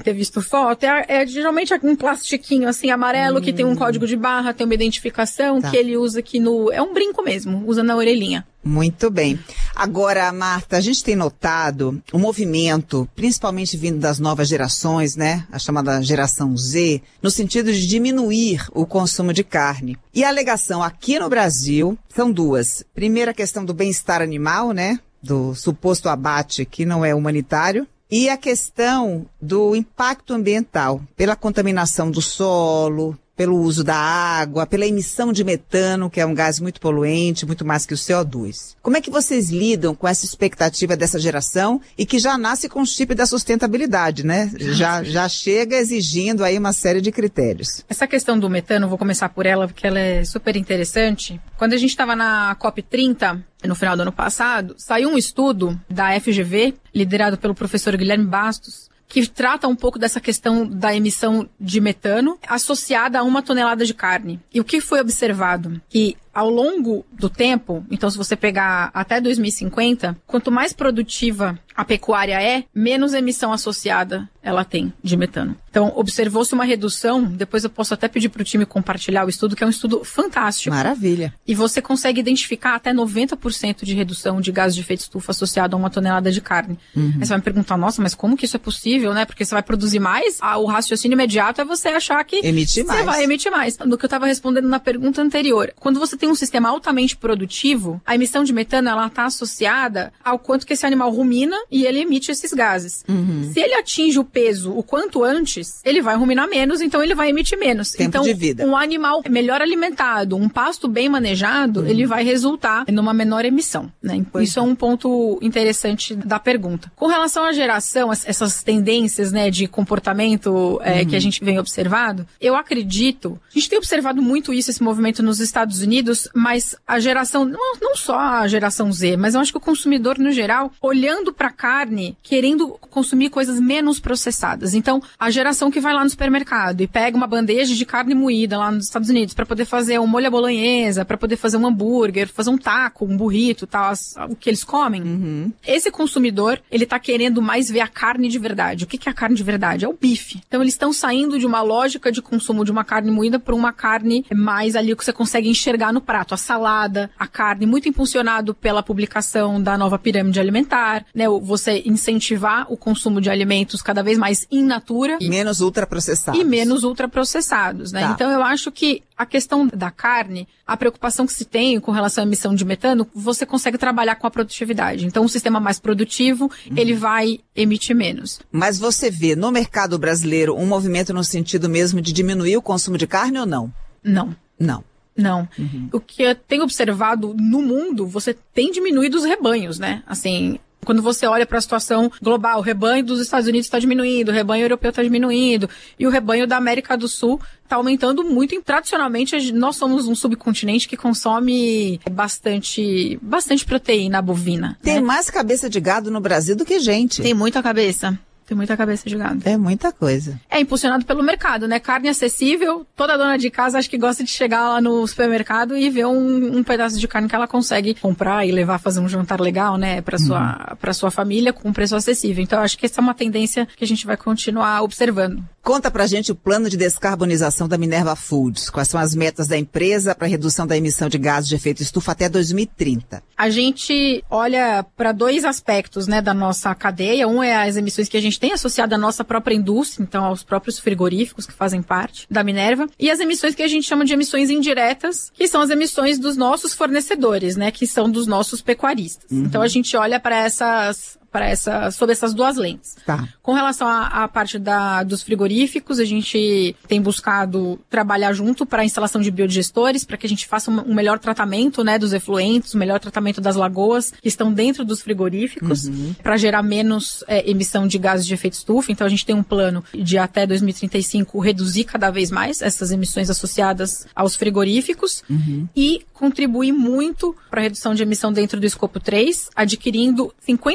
ter visto foto, é, é geralmente um plastiquinho assim amarelo hum. que tem um código de barra, tem uma identificação tá. que ele usa aqui no... É um brinco mesmo, usa na orelhinha. Muito bem. Agora, Marta, a gente tem notado um movimento, principalmente vindo das novas gerações, né? A chamada geração Z, no sentido de diminuir o consumo de carne. E a alegação aqui no Brasil são duas. Primeiro, a questão do bem-estar animal, né? Do suposto abate que não é humanitário. E a questão do impacto ambiental, pela contaminação do solo, pelo uso da água, pela emissão de metano, que é um gás muito poluente, muito mais que o C O dois. Como é que vocês lidam com essa expectativa dessa geração e que já nasce com o chip da sustentabilidade, né? Já, já chega exigindo aí uma série de critérios. Essa questão do metano, vou começar por ela, porque ela é super interessante. Quando a gente estava na COP trinta, no final do ano passado, saiu um estudo da F G V, liderado pelo professor Guilherme Bastos, que trata um pouco dessa questão da emissão de metano associada a uma tonelada de carne. E o que foi observado? Que ao longo do tempo, então se você pegar até dois mil e cinquenta, quanto mais produtiva a pecuária é, menos emissão associada ela tem de metano. Então, observou-se uma redução, depois eu posso até pedir para o time compartilhar o estudo, que é um estudo fantástico. Maravilha. E você consegue identificar até noventa por cento de redução de gás de efeito estufa associado a uma tonelada de carne. Uhum. Aí você vai me perguntar, nossa, mas como que isso é possível, né? Porque você vai produzir mais, ah, o raciocínio imediato é você achar que emitir mais. Você vai emitir mais. Do que eu estava respondendo na pergunta anterior. Quando você tem um sistema altamente produtivo, a emissão de metano, ela está associada ao quanto que esse animal rumina e ele emite esses gases. Uhum. Se ele atinge o peso o quanto antes, ele vai ruminar menos, então ele vai emitir menos. Tempo então, de vida. Um animal melhor alimentado, um pasto bem manejado, uhum. ele vai resultar numa menor emissão, né? Pois Isso é. é um ponto interessante da pergunta. Com relação à geração, essas tendências, né, de comportamento é, uhum. que a gente vem observado, eu acredito, a gente tem observado muito isso, esse movimento nos Estados Unidos, mas a geração, não, não só a geração Z, mas eu acho que o consumidor no geral, olhando para carne, querendo consumir coisas menos processadas. Então, a geração que vai lá no supermercado e pega uma bandeja de carne moída lá nos Estados Unidos para poder fazer um molho à bolonhesa, para poder fazer um hambúrguer, fazer um taco, um burrito, tal, as, o que eles comem. Uhum. Esse consumidor, ele tá querendo mais ver a carne de verdade. O que que é a carne de verdade? É o bife. Então, eles estão saindo de uma lógica de consumo de uma carne moída para uma carne mais ali que você consegue enxergar no prato. A salada, a carne, muito impulsionado pela publicação da nova pirâmide alimentar, né? Você incentivar o consumo de alimentos cada vez mais in natura. E menos ultraprocessados. E menos ultraprocessados, né? Tá. Então, eu acho que a questão da carne, a preocupação que se tem com relação à emissão de metano, você consegue trabalhar com a produtividade. Então, um sistema mais produtivo, uhum. ele vai emitir menos. Mas você vê no mercado brasileiro um movimento no sentido mesmo de diminuir o consumo de carne ou não? Não. Não. Não. Uhum. O que eu tenho observado no mundo, você tem diminuído os rebanhos, né? Assim, quando você olha para a situação global, o rebanho dos Estados Unidos está diminuindo, o rebanho europeu está diminuindo, e o rebanho da América do Sul está aumentando muito. E, tradicionalmente, nós somos um subcontinente que consome bastante, bastante proteína bovina. Tem né? mais cabeça de gado no Brasil do que gente. Tem muita cabeça. Tem muita cabeça de gado. É muita coisa. É impulsionado pelo mercado, né? Carne acessível, toda dona de casa acho que gosta de chegar lá no supermercado e ver um, um pedaço de carne que ela consegue comprar e levar a fazer um jantar legal, né? Para sua, uhum. para sua família com um preço acessível. Então, acho que essa é uma tendência que a gente vai continuar observando. Conta pra gente o plano de descarbonização da Minerva Foods. Quais são as metas da empresa para redução da emissão de gases de efeito estufa até dois mil e trinta? A gente olha para dois aspectos, né, da nossa cadeia. Um é as emissões que a gente tem associada à nossa própria indústria, então aos próprios frigoríficos que fazem parte da Minerva, e as emissões que a gente chama de emissões indiretas, que são as emissões dos nossos fornecedores, né, que são dos nossos pecuaristas. Uhum. Então a gente olha para essas para essa, sob essas duas lentes. Tá. Com relação à, à parte da, dos frigoríficos, a gente tem buscado trabalhar junto para a instalação de biodigestores, para que a gente faça um, um melhor tratamento, né, dos efluentes, um melhor tratamento das lagoas que estão dentro dos frigoríficos, uhum. para gerar menos é, emissão de gases de efeito estufa. Então a gente tem um plano de até dois mil e trinta e cinco reduzir cada vez mais essas emissões associadas aos frigoríficos, uhum. e contribuir muito para a redução de emissão dentro do escopo três, adquirindo cinquenta por cento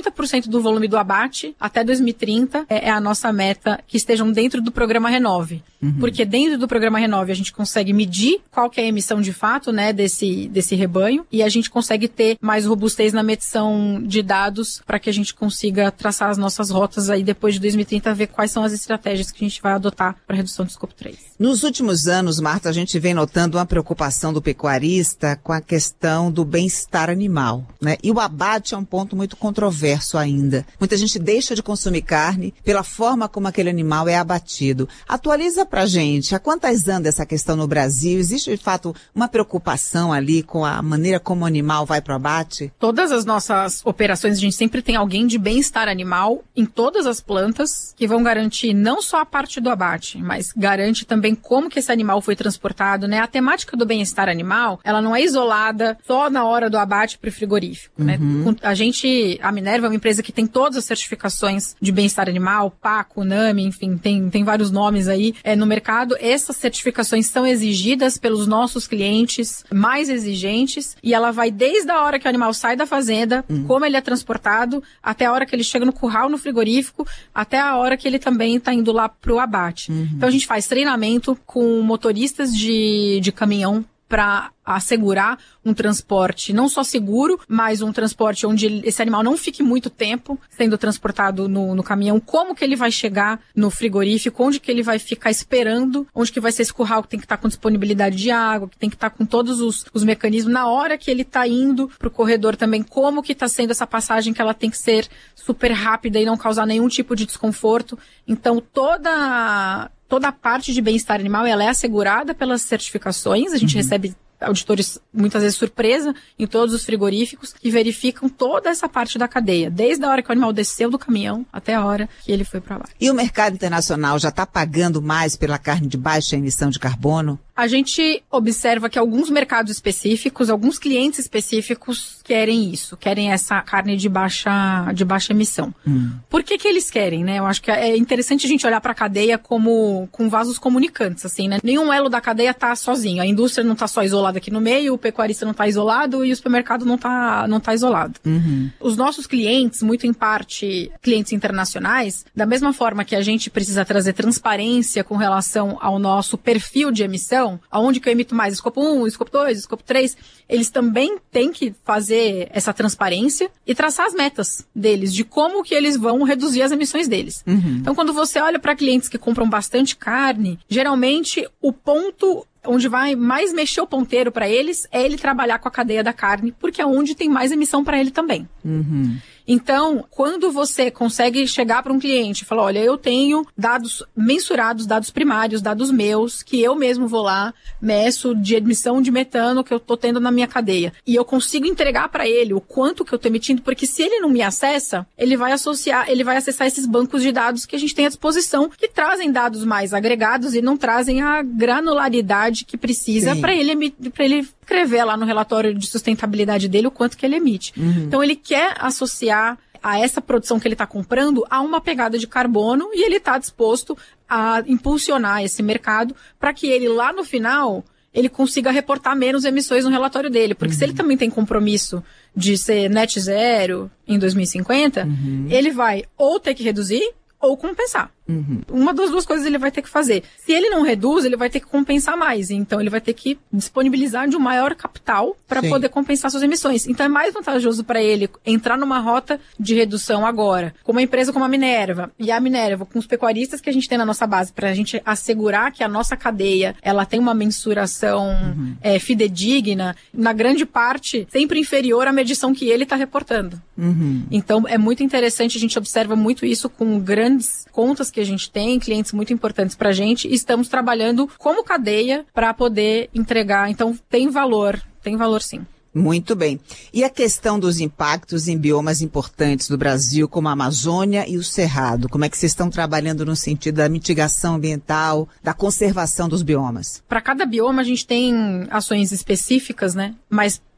cento do volume do abate até dois mil e trinta é, é a nossa meta que estejam dentro do programa Renove. Uhum. Porque dentro do programa Renove a gente consegue medir qual que é a emissão de fato, né, desse, desse rebanho, e a gente consegue ter mais robustez na medição de dados para que a gente consiga traçar as nossas rotas aí depois de dois mil e trinta, ver quais são as estratégias que a gente vai adotar para redução do escopo três. Nos últimos anos, Marta, a gente vem notando uma preocupação do pecuarista com a questão do bem-estar animal, né? E o abate é um ponto muito controverso ainda. Muita gente deixa de consumir carne pela forma como aquele animal é abatido. Atualiza pra gente, há quantas anda essa questão no Brasil? Existe, de fato, uma preocupação ali com a maneira como o animal vai pro abate? Todas as nossas operações, a gente sempre tem alguém de bem-estar animal em todas as plantas que vão garantir não só a parte do abate, mas garante também como que esse animal foi transportado, né? A temática do bem-estar animal, ela não é isolada só na hora do abate para o frigorífico, uhum. né? A gente, a Minerva é uma empresa que tem todas as certificações de bem-estar animal, PACO, NAMI, enfim, tem, tem vários nomes aí é, no mercado. Essas certificações são exigidas pelos nossos clientes mais exigentes e ela vai desde a hora que o animal sai da fazenda, uhum. como ele é transportado, até a hora que ele chega no curral, no frigorífico, até a hora que ele também está indo lá para o abate. Uhum. Então a gente faz treinamento com motoristas de, de caminhão para assegurar um transporte não só seguro, mas um transporte onde esse animal não fique muito tempo sendo transportado no, no caminhão, como que ele vai chegar no frigorífico, onde que ele vai ficar esperando, onde que vai ser esse curral que tem que estar com disponibilidade de água, que tem que estar com todos os, os mecanismos, na hora que ele está indo para o corredor também, como que está sendo essa passagem, que ela tem que ser super rápida e não causar nenhum tipo de desconforto. Então toda... Toda a parte de bem-estar animal, ela é assegurada pelas certificações. A gente uhum. recebe auditores, muitas vezes surpresa, em todos os frigoríficos, que verificam toda essa parte da cadeia, desde a hora que o animal desceu do caminhão até a hora que ele foi para lá. E o mercado internacional já está pagando mais pela carne de baixa emissão de carbono? A gente observa que alguns mercados específicos, alguns clientes específicos querem isso, querem essa carne de baixa, de baixa emissão. Hum. Por que que eles querem, né? Eu acho que é interessante a gente olhar para a cadeia como com vasos comunicantes, assim, né? Nenhum elo da cadeia está sozinho. A indústria não está só isolada aqui no meio, o pecuarista não está isolado e o supermercado não está não tá isolado. Uhum. Os nossos clientes, muito em parte clientes internacionais, da mesma forma que a gente precisa trazer transparência com relação ao nosso perfil de emissão, aonde que eu emito mais, escopo um, escopo dois, escopo três, eles também têm que fazer essa transparência e traçar as metas deles, de como que eles vão reduzir as emissões deles. Uhum. Então, quando você olha para clientes que compram bastante carne, geralmente o ponto onde vai mais mexer o ponteiro para eles é ele trabalhar com a cadeia da carne, porque é onde tem mais emissão para ele também. Uhum. Então, quando você consegue chegar para um cliente e falar, olha, eu tenho dados mensurados, dados primários, dados meus, que eu mesmo vou lá, meço de emissão de metano que eu estou tendo na minha cadeia, e eu consigo entregar para ele o quanto que eu estou emitindo, porque se ele não me acessa, ele vai associar, ele vai acessar esses bancos de dados que a gente tem à disposição, que trazem dados mais agregados e não trazem a granularidade que precisa para ele, para ele escrever lá no relatório de sustentabilidade dele o quanto que ele emite. Uhum. Então, ele quer associar a essa produção que ele está comprando a uma pegada de carbono e ele está disposto a impulsionar esse mercado para que ele lá no final ele consiga reportar menos emissões no relatório dele. Porque uhum. se ele também tem compromisso de ser net zero em dois mil e cinquenta, uhum. ele vai ou ter que reduzir ou compensar. Uhum. Uma das duas coisas ele vai ter que fazer. Se ele não reduz, ele vai ter que compensar mais. Então, ele vai ter que disponibilizar de um maior capital para poder compensar suas emissões. Então, é mais vantajoso para ele entrar numa rota de redução agora, com uma empresa como a Minerva. E a Minerva, com os pecuaristas que a gente tem na nossa base, para a gente assegurar que a nossa cadeia ela tem uma mensuração uhum. é, fidedigna, na grande parte, sempre inferior à medição que ele está reportando. Uhum. Então, é muito interessante, a gente observa muito isso com grandes contas que a gente tem, clientes muito importantes para a gente, e estamos trabalhando como cadeia para poder entregar. Então, tem valor, tem valor sim. Muito bem. E a questão dos impactos em biomas importantes do Brasil, como a Amazônia e o Cerrado? Como é que vocês estão trabalhando no sentido da mitigação ambiental, da conservação dos biomas? Para cada bioma, a gente tem ações específicas, né? Mas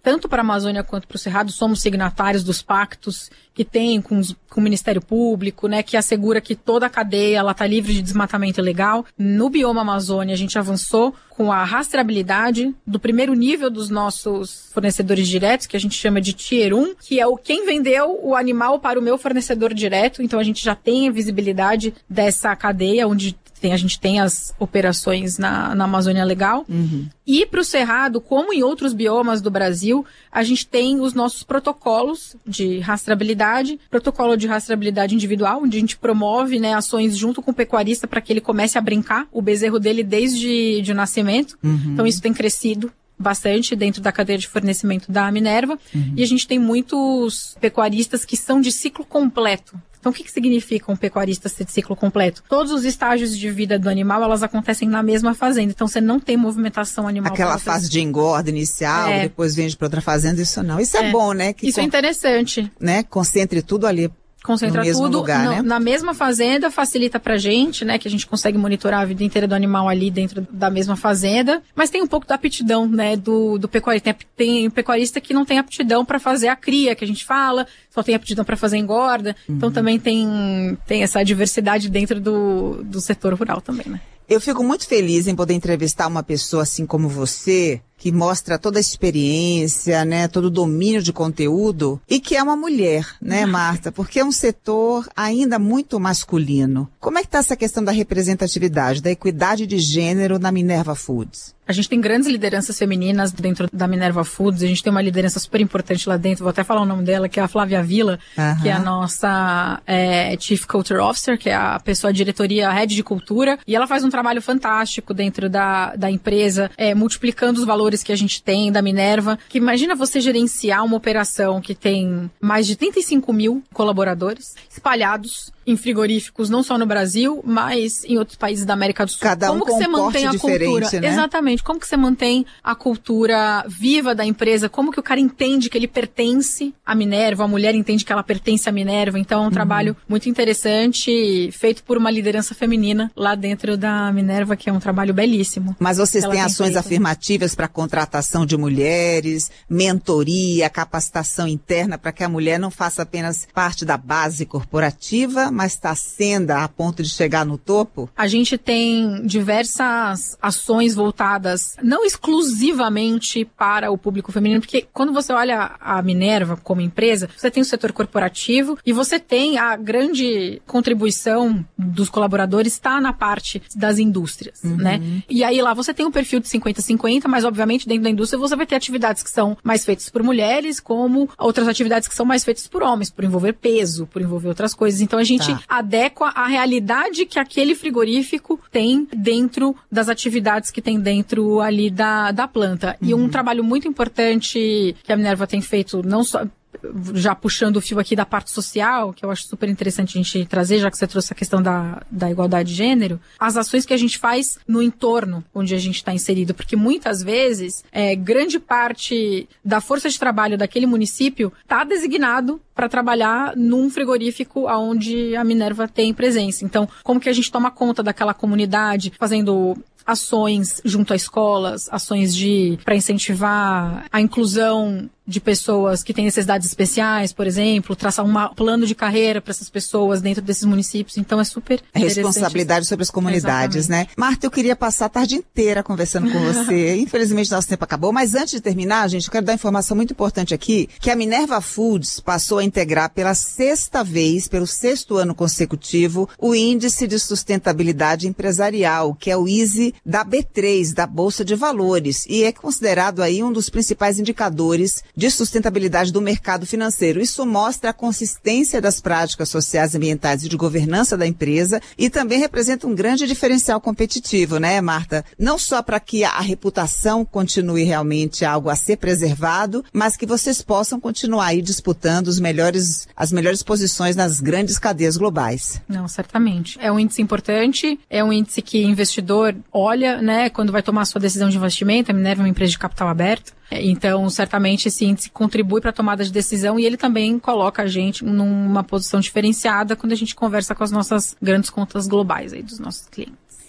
tanto para a Amazônia quanto para o Cerrado, somos signatários dos pactos que tem com, os, com o Ministério Público, né, que assegura que toda a cadeia está livre de desmatamento ilegal. No bioma Amazônia, a gente avançou com a rastreabilidade do primeiro nível dos nossos fornecedores diretos, que a gente chama de Tier um, que é o quem vendeu o animal para o meu fornecedor direto. Então, a gente já tem a visibilidade dessa cadeia, onde tem, a gente tem as operações na, na Amazônia Legal. Uhum. E para o Cerrado, como em outros biomas do Brasil, a gente tem os nossos protocolos de rastreabilidade, protocolo de rastreabilidade individual, onde a gente promove, né, ações junto com o pecuarista para que ele comece a brincar o bezerro dele desde de nascimento. Uhum. Então isso tem crescido bastante dentro da cadeia de fornecimento da Minerva. Uhum. E a gente tem muitos pecuaristas que são de ciclo completo. Então, o que, que significa um pecuarista ser de ciclo completo? Todos os estágios de vida do animal, elas acontecem na mesma fazenda. Então, você não tem movimentação animal. Aquela fase de engorda inicial, é. depois vende para outra fazenda, isso não. Isso é, é bom, né? Que isso com... é interessante. Né? Concentre tudo ali. Concentra tudo lugar, no, né? na mesma fazenda, facilita pra gente, né? Que a gente consegue monitorar a vida inteira do animal ali dentro da mesma fazenda. Mas tem um pouco da aptidão, né? Do, do pecuarista. Tem, tem pecuarista que não tem aptidão para fazer a cria, que a gente fala, só tem aptidão para fazer engorda. Uhum. Então também tem, tem essa diversidade dentro do, do setor rural também, né? Eu fico muito feliz em poder entrevistar uma pessoa assim como você, que mostra toda a experiência, né, todo o domínio de conteúdo, e que é uma mulher, né, Marta? Porque é um setor ainda muito masculino. Como é que está essa questão da representatividade, da equidade de gênero na Minerva Foods? A gente tem grandes lideranças femininas dentro da Minerva Foods, a gente tem uma liderança super importante lá dentro, vou até falar o nome dela, que é a Flávia Villa, uhum. que é a nossa é, Chief Culture Officer, que é a pessoa, a diretoria, a head de cultura, e ela faz um trabalho fantástico dentro da, da empresa, é, multiplicando os valores que a gente tem da Minerva, que imagina você gerenciar uma operação que tem mais de trinta e cinco mil colaboradores espalhados em frigoríficos, não só no Brasil, mas em outros países da América do Sul. Cada um como com que você um mantém a cultura? Né? Exatamente. Como que você mantém a cultura viva da empresa? Como que o cara entende que ele pertence à Minerva, a mulher entende que ela pertence à Minerva? Então é um uhum. trabalho muito interessante, feito por uma liderança feminina lá dentro da Minerva, que é um trabalho belíssimo. Mas vocês têm ações feito. afirmativas para contratação de mulheres, mentoria, capacitação interna para que a mulher não faça apenas parte da base corporativa, mas está sendo a ponto de chegar no topo? A gente tem diversas ações voltadas não exclusivamente para o público feminino, porque quando você olha a Minerva como empresa, você tem o setor corporativo e você tem a grande contribuição dos colaboradores está na parte das indústrias, uhum. né? E aí lá você tem um perfil de cinquenta a cinquenta, mas obviamente dentro da indústria você vai ter atividades que são mais feitas por mulheres, como outras atividades que são mais feitas por homens, por envolver peso, por envolver outras coisas. Então a gente tá. adequa a realidade que aquele frigorífico tem dentro das atividades que tem dentro ali da, da planta. Uhum. E um trabalho muito importante que a Minerva tem feito, não só já puxando o fio aqui da parte social, que eu acho super interessante a gente trazer, já que você trouxe a questão da, da igualdade de gênero, as ações que a gente faz no entorno onde a gente está inserido, porque muitas vezes, é, grande parte da força de trabalho daquele município está designado para trabalhar num frigorífico onde a Minerva tem presença. Então, como que a gente toma conta daquela comunidade, fazendo ações junto a escolas, ações de para incentivar a inclusão de pessoas que têm necessidades especiais, por exemplo, traçar um plano de carreira para essas pessoas dentro desses municípios. Então é super interessante. Responsabilidade sobre as comunidades, Exatamente. né? Marta, eu queria passar a tarde inteira conversando com você. Infelizmente, nosso tempo acabou. Mas antes de terminar, gente, eu quero dar uma informação muito importante aqui, que a Minerva Foods passou a integrar pela sexta vez, pelo sexto ano consecutivo, o Índice de Sustentabilidade Empresarial, que é o I S E da B três, da Bolsa de Valores, e é considerado aí um dos principais indicadores de sustentabilidade do mercado financeiro. Isso mostra a consistência das práticas sociais, ambientais e de governança da empresa e também representa um grande diferencial competitivo, né, Marta? Não só para que a reputação continue realmente algo a ser preservado, mas que vocês possam continuar aí disputando os melhores, as melhores posições nas grandes cadeias globais. Não, certamente. É um índice importante, é um índice que investidor olha, né, quando vai tomar a sua decisão de investimento. A Minerva é uma empresa de capital aberto. Então, certamente, esse índice contribui para a tomada de decisão e ele também coloca a gente numa posição diferenciada quando a gente conversa com as nossas grandes contas globais aí dos nossos clientes.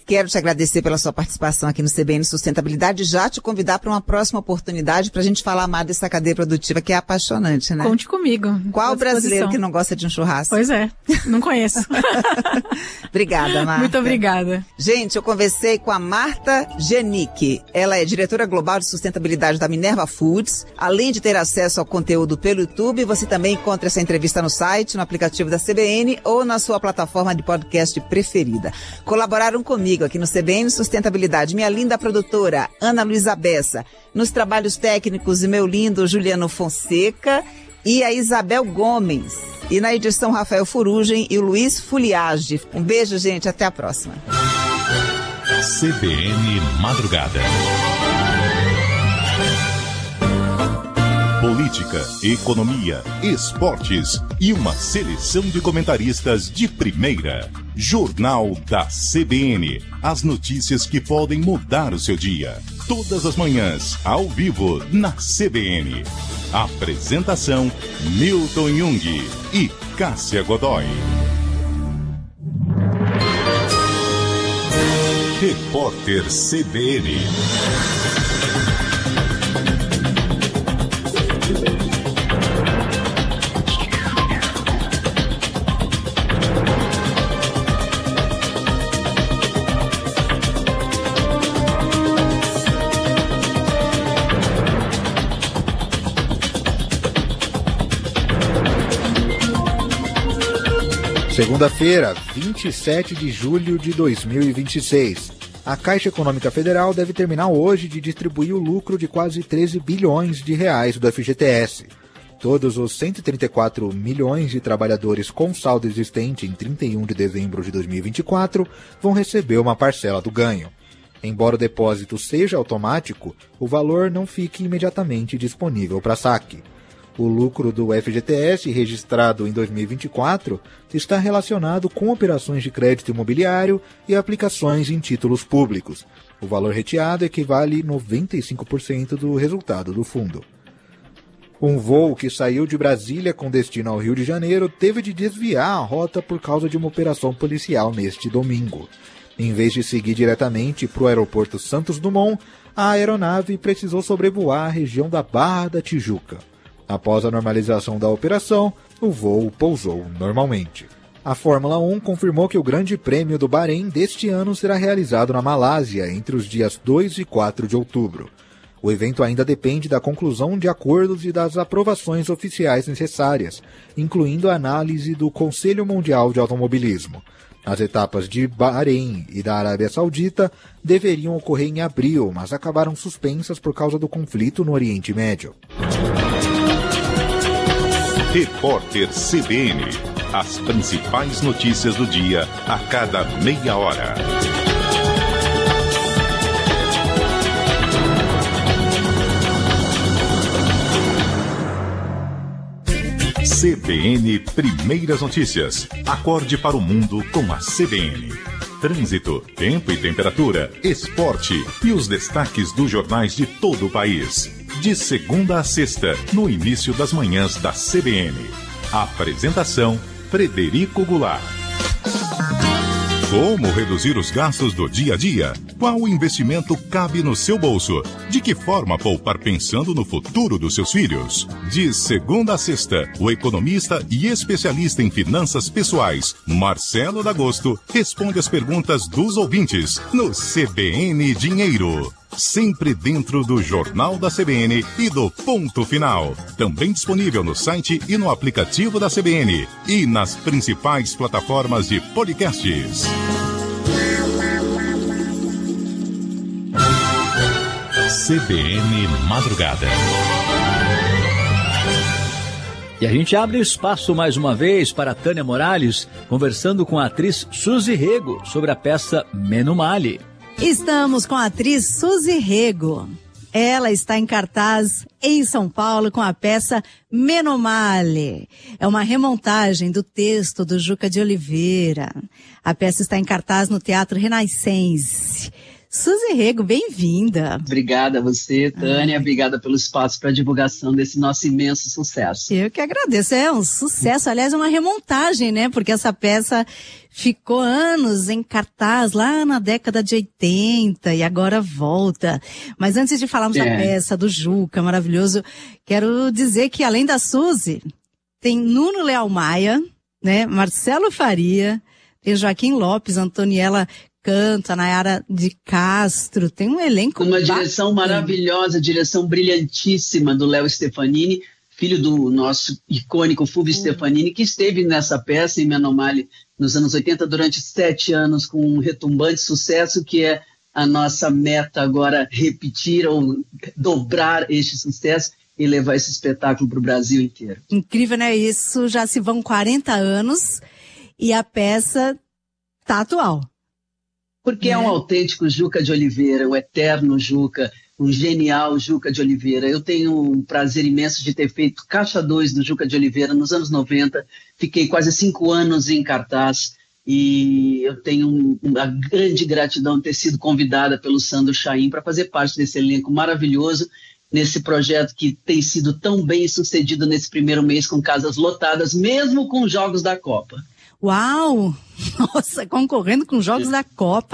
Quero te agradecer pela sua participação aqui no C B N Sustentabilidade e já te convidar para uma próxima oportunidade para a gente falar mais dessa cadeia produtiva que é apaixonante, né? Conte comigo. Qual brasileiro que não gosta de um churrasco? Pois é, não conheço. Obrigada, Marta. Muito obrigada. Gente, eu conversei com a Marta Genick. Ela é diretora global de sustentabilidade da Minerva Foods. Além de ter acesso ao conteúdo pelo YouTube, você também encontra essa entrevista no site, no aplicativo da C B N ou na sua plataforma de podcast preferida. Colaboraram comigo aqui no C B N Sustentabilidade, minha linda produtora, Ana Luísa Bessa, nos trabalhos técnicos, e meu lindo Juliano Fonseca e a Isabel Gomes. E na edição, Rafael Furugem e o Luiz Fuliage. Um beijo, gente. Até a próxima. C B N Madrugada. Política, economia, esportes e uma seleção de comentaristas de primeira. Jornal da C B N. As notícias que podem mudar o seu dia. Todas as manhãs, ao vivo, na C B N. Apresentação, Milton Jung e Cássia Godoy. Repórter C B N. Segunda-feira, vinte e sete de julho de dois mil e vinte e seis. A Caixa Econômica Federal deve terminar hoje de distribuir o lucro de quase treze bilhões de reais do F G T S. Todos os cento e trinta e quatro milhões de trabalhadores com saldo existente em trinta e um de dezembro de dois mil e vinte e quatro vão receber uma parcela do ganho. Embora o depósito seja automático, o valor não fique imediatamente disponível para saque. O lucro do F G T S, registrado em dois mil e vinte e quatro, está relacionado com operações de crédito imobiliário e aplicações em títulos públicos. O valor reteado equivale a noventa e cinco por cento do resultado do fundo. Um voo que saiu de Brasília com destino ao Rio de Janeiro teve de desviar a rota por causa de uma operação policial neste domingo. Em vez de seguir diretamente para o aeroporto Santos Dumont, a aeronave precisou sobrevoar a região da Barra da Tijuca. Após a normalização da operação, o voo pousou normalmente. A Fórmula um confirmou que o Grande Prêmio do Bahrein deste ano será realizado na Malásia entre os dias dois e quatro de outubro. O evento ainda depende da conclusão de acordos e das aprovações oficiais necessárias, incluindo a análise do Conselho Mundial de Automobilismo. As etapas de Bahrein e da Arábia Saudita deveriam ocorrer em abril, mas acabaram suspensas por causa do conflito no Oriente Médio. Repórter C B N. As principais notícias do dia a cada meia hora. C B N Primeiras Notícias. Acorde para o mundo com a C B N. Trânsito, tempo e temperatura, esporte e os destaques dos jornais de todo o país. De segunda a sexta, no início das manhãs da C B N. Apresentação, Frederico Goulart. Como reduzir os gastos do dia a dia? Qual investimento cabe no seu bolso? De que forma poupar pensando no futuro dos seus filhos? De segunda a sexta, o economista e especialista em finanças pessoais, Marcelo D'Agosto, responde as perguntas dos ouvintes no C B N Dinheiro. Sempre dentro do Jornal da C B N e do Ponto Final. Também disponível no site e no aplicativo da C B N e nas principais plataformas de podcasts. C B N Madrugada. E a gente abre espaço mais uma vez para a Tânia Morales, conversando com a atriz Suzy Rego sobre a peça Menomale. Estamos com a atriz Suzy Rego. Ela está em cartaz em São Paulo com a peça Menomale. É uma remontagem do texto do Juca de Oliveira. A peça está em cartaz no Teatro Renascense. Suzy Rego, bem-vinda. Obrigada a você, Tânia. Ah. Obrigada pelo espaço para a divulgação desse nosso imenso sucesso. Eu que agradeço. É um sucesso, aliás, é uma remontagem, né? Porque essa peça ficou anos em cartaz lá na década de oitenta e agora volta. Mas antes de falarmos é. da peça, do Juca, maravilhoso, quero dizer que além da Suzy, tem Nuno Leal Maia, né? Marcelo Faria, tem Joaquim Lopes, Antoniela Canta, Nayara de Castro, tem um elenco Uma bacana. Direção maravilhosa, direção brilhantíssima do Léo Stefanini, filho do nosso icônico Fulvio hum. Stefanini, que esteve nessa peça em Menomale nos anos oitenta durante sete anos com um retumbante sucesso, que é a nossa meta agora repetir ou dobrar este sucesso e levar esse espetáculo para o Brasil inteiro. Incrível, né? Isso já se vão quarenta anos e a peça tá atual. Porque é. é um autêntico Juca de Oliveira, o eterno Juca, um genial Juca de Oliveira. Eu tenho um prazer imenso de ter feito Caixa dois do Juca de Oliveira nos anos noventa. Fiquei quase cinco anos em cartaz e eu tenho uma grande gratidão de ter sido convidada pelo Sandro Chaim para fazer parte desse elenco maravilhoso, nesse projeto que tem sido tão bem sucedido nesse primeiro mês com casas lotadas, mesmo com os Jogos da Copa. Uau! Nossa, concorrendo com os Jogos da Copa.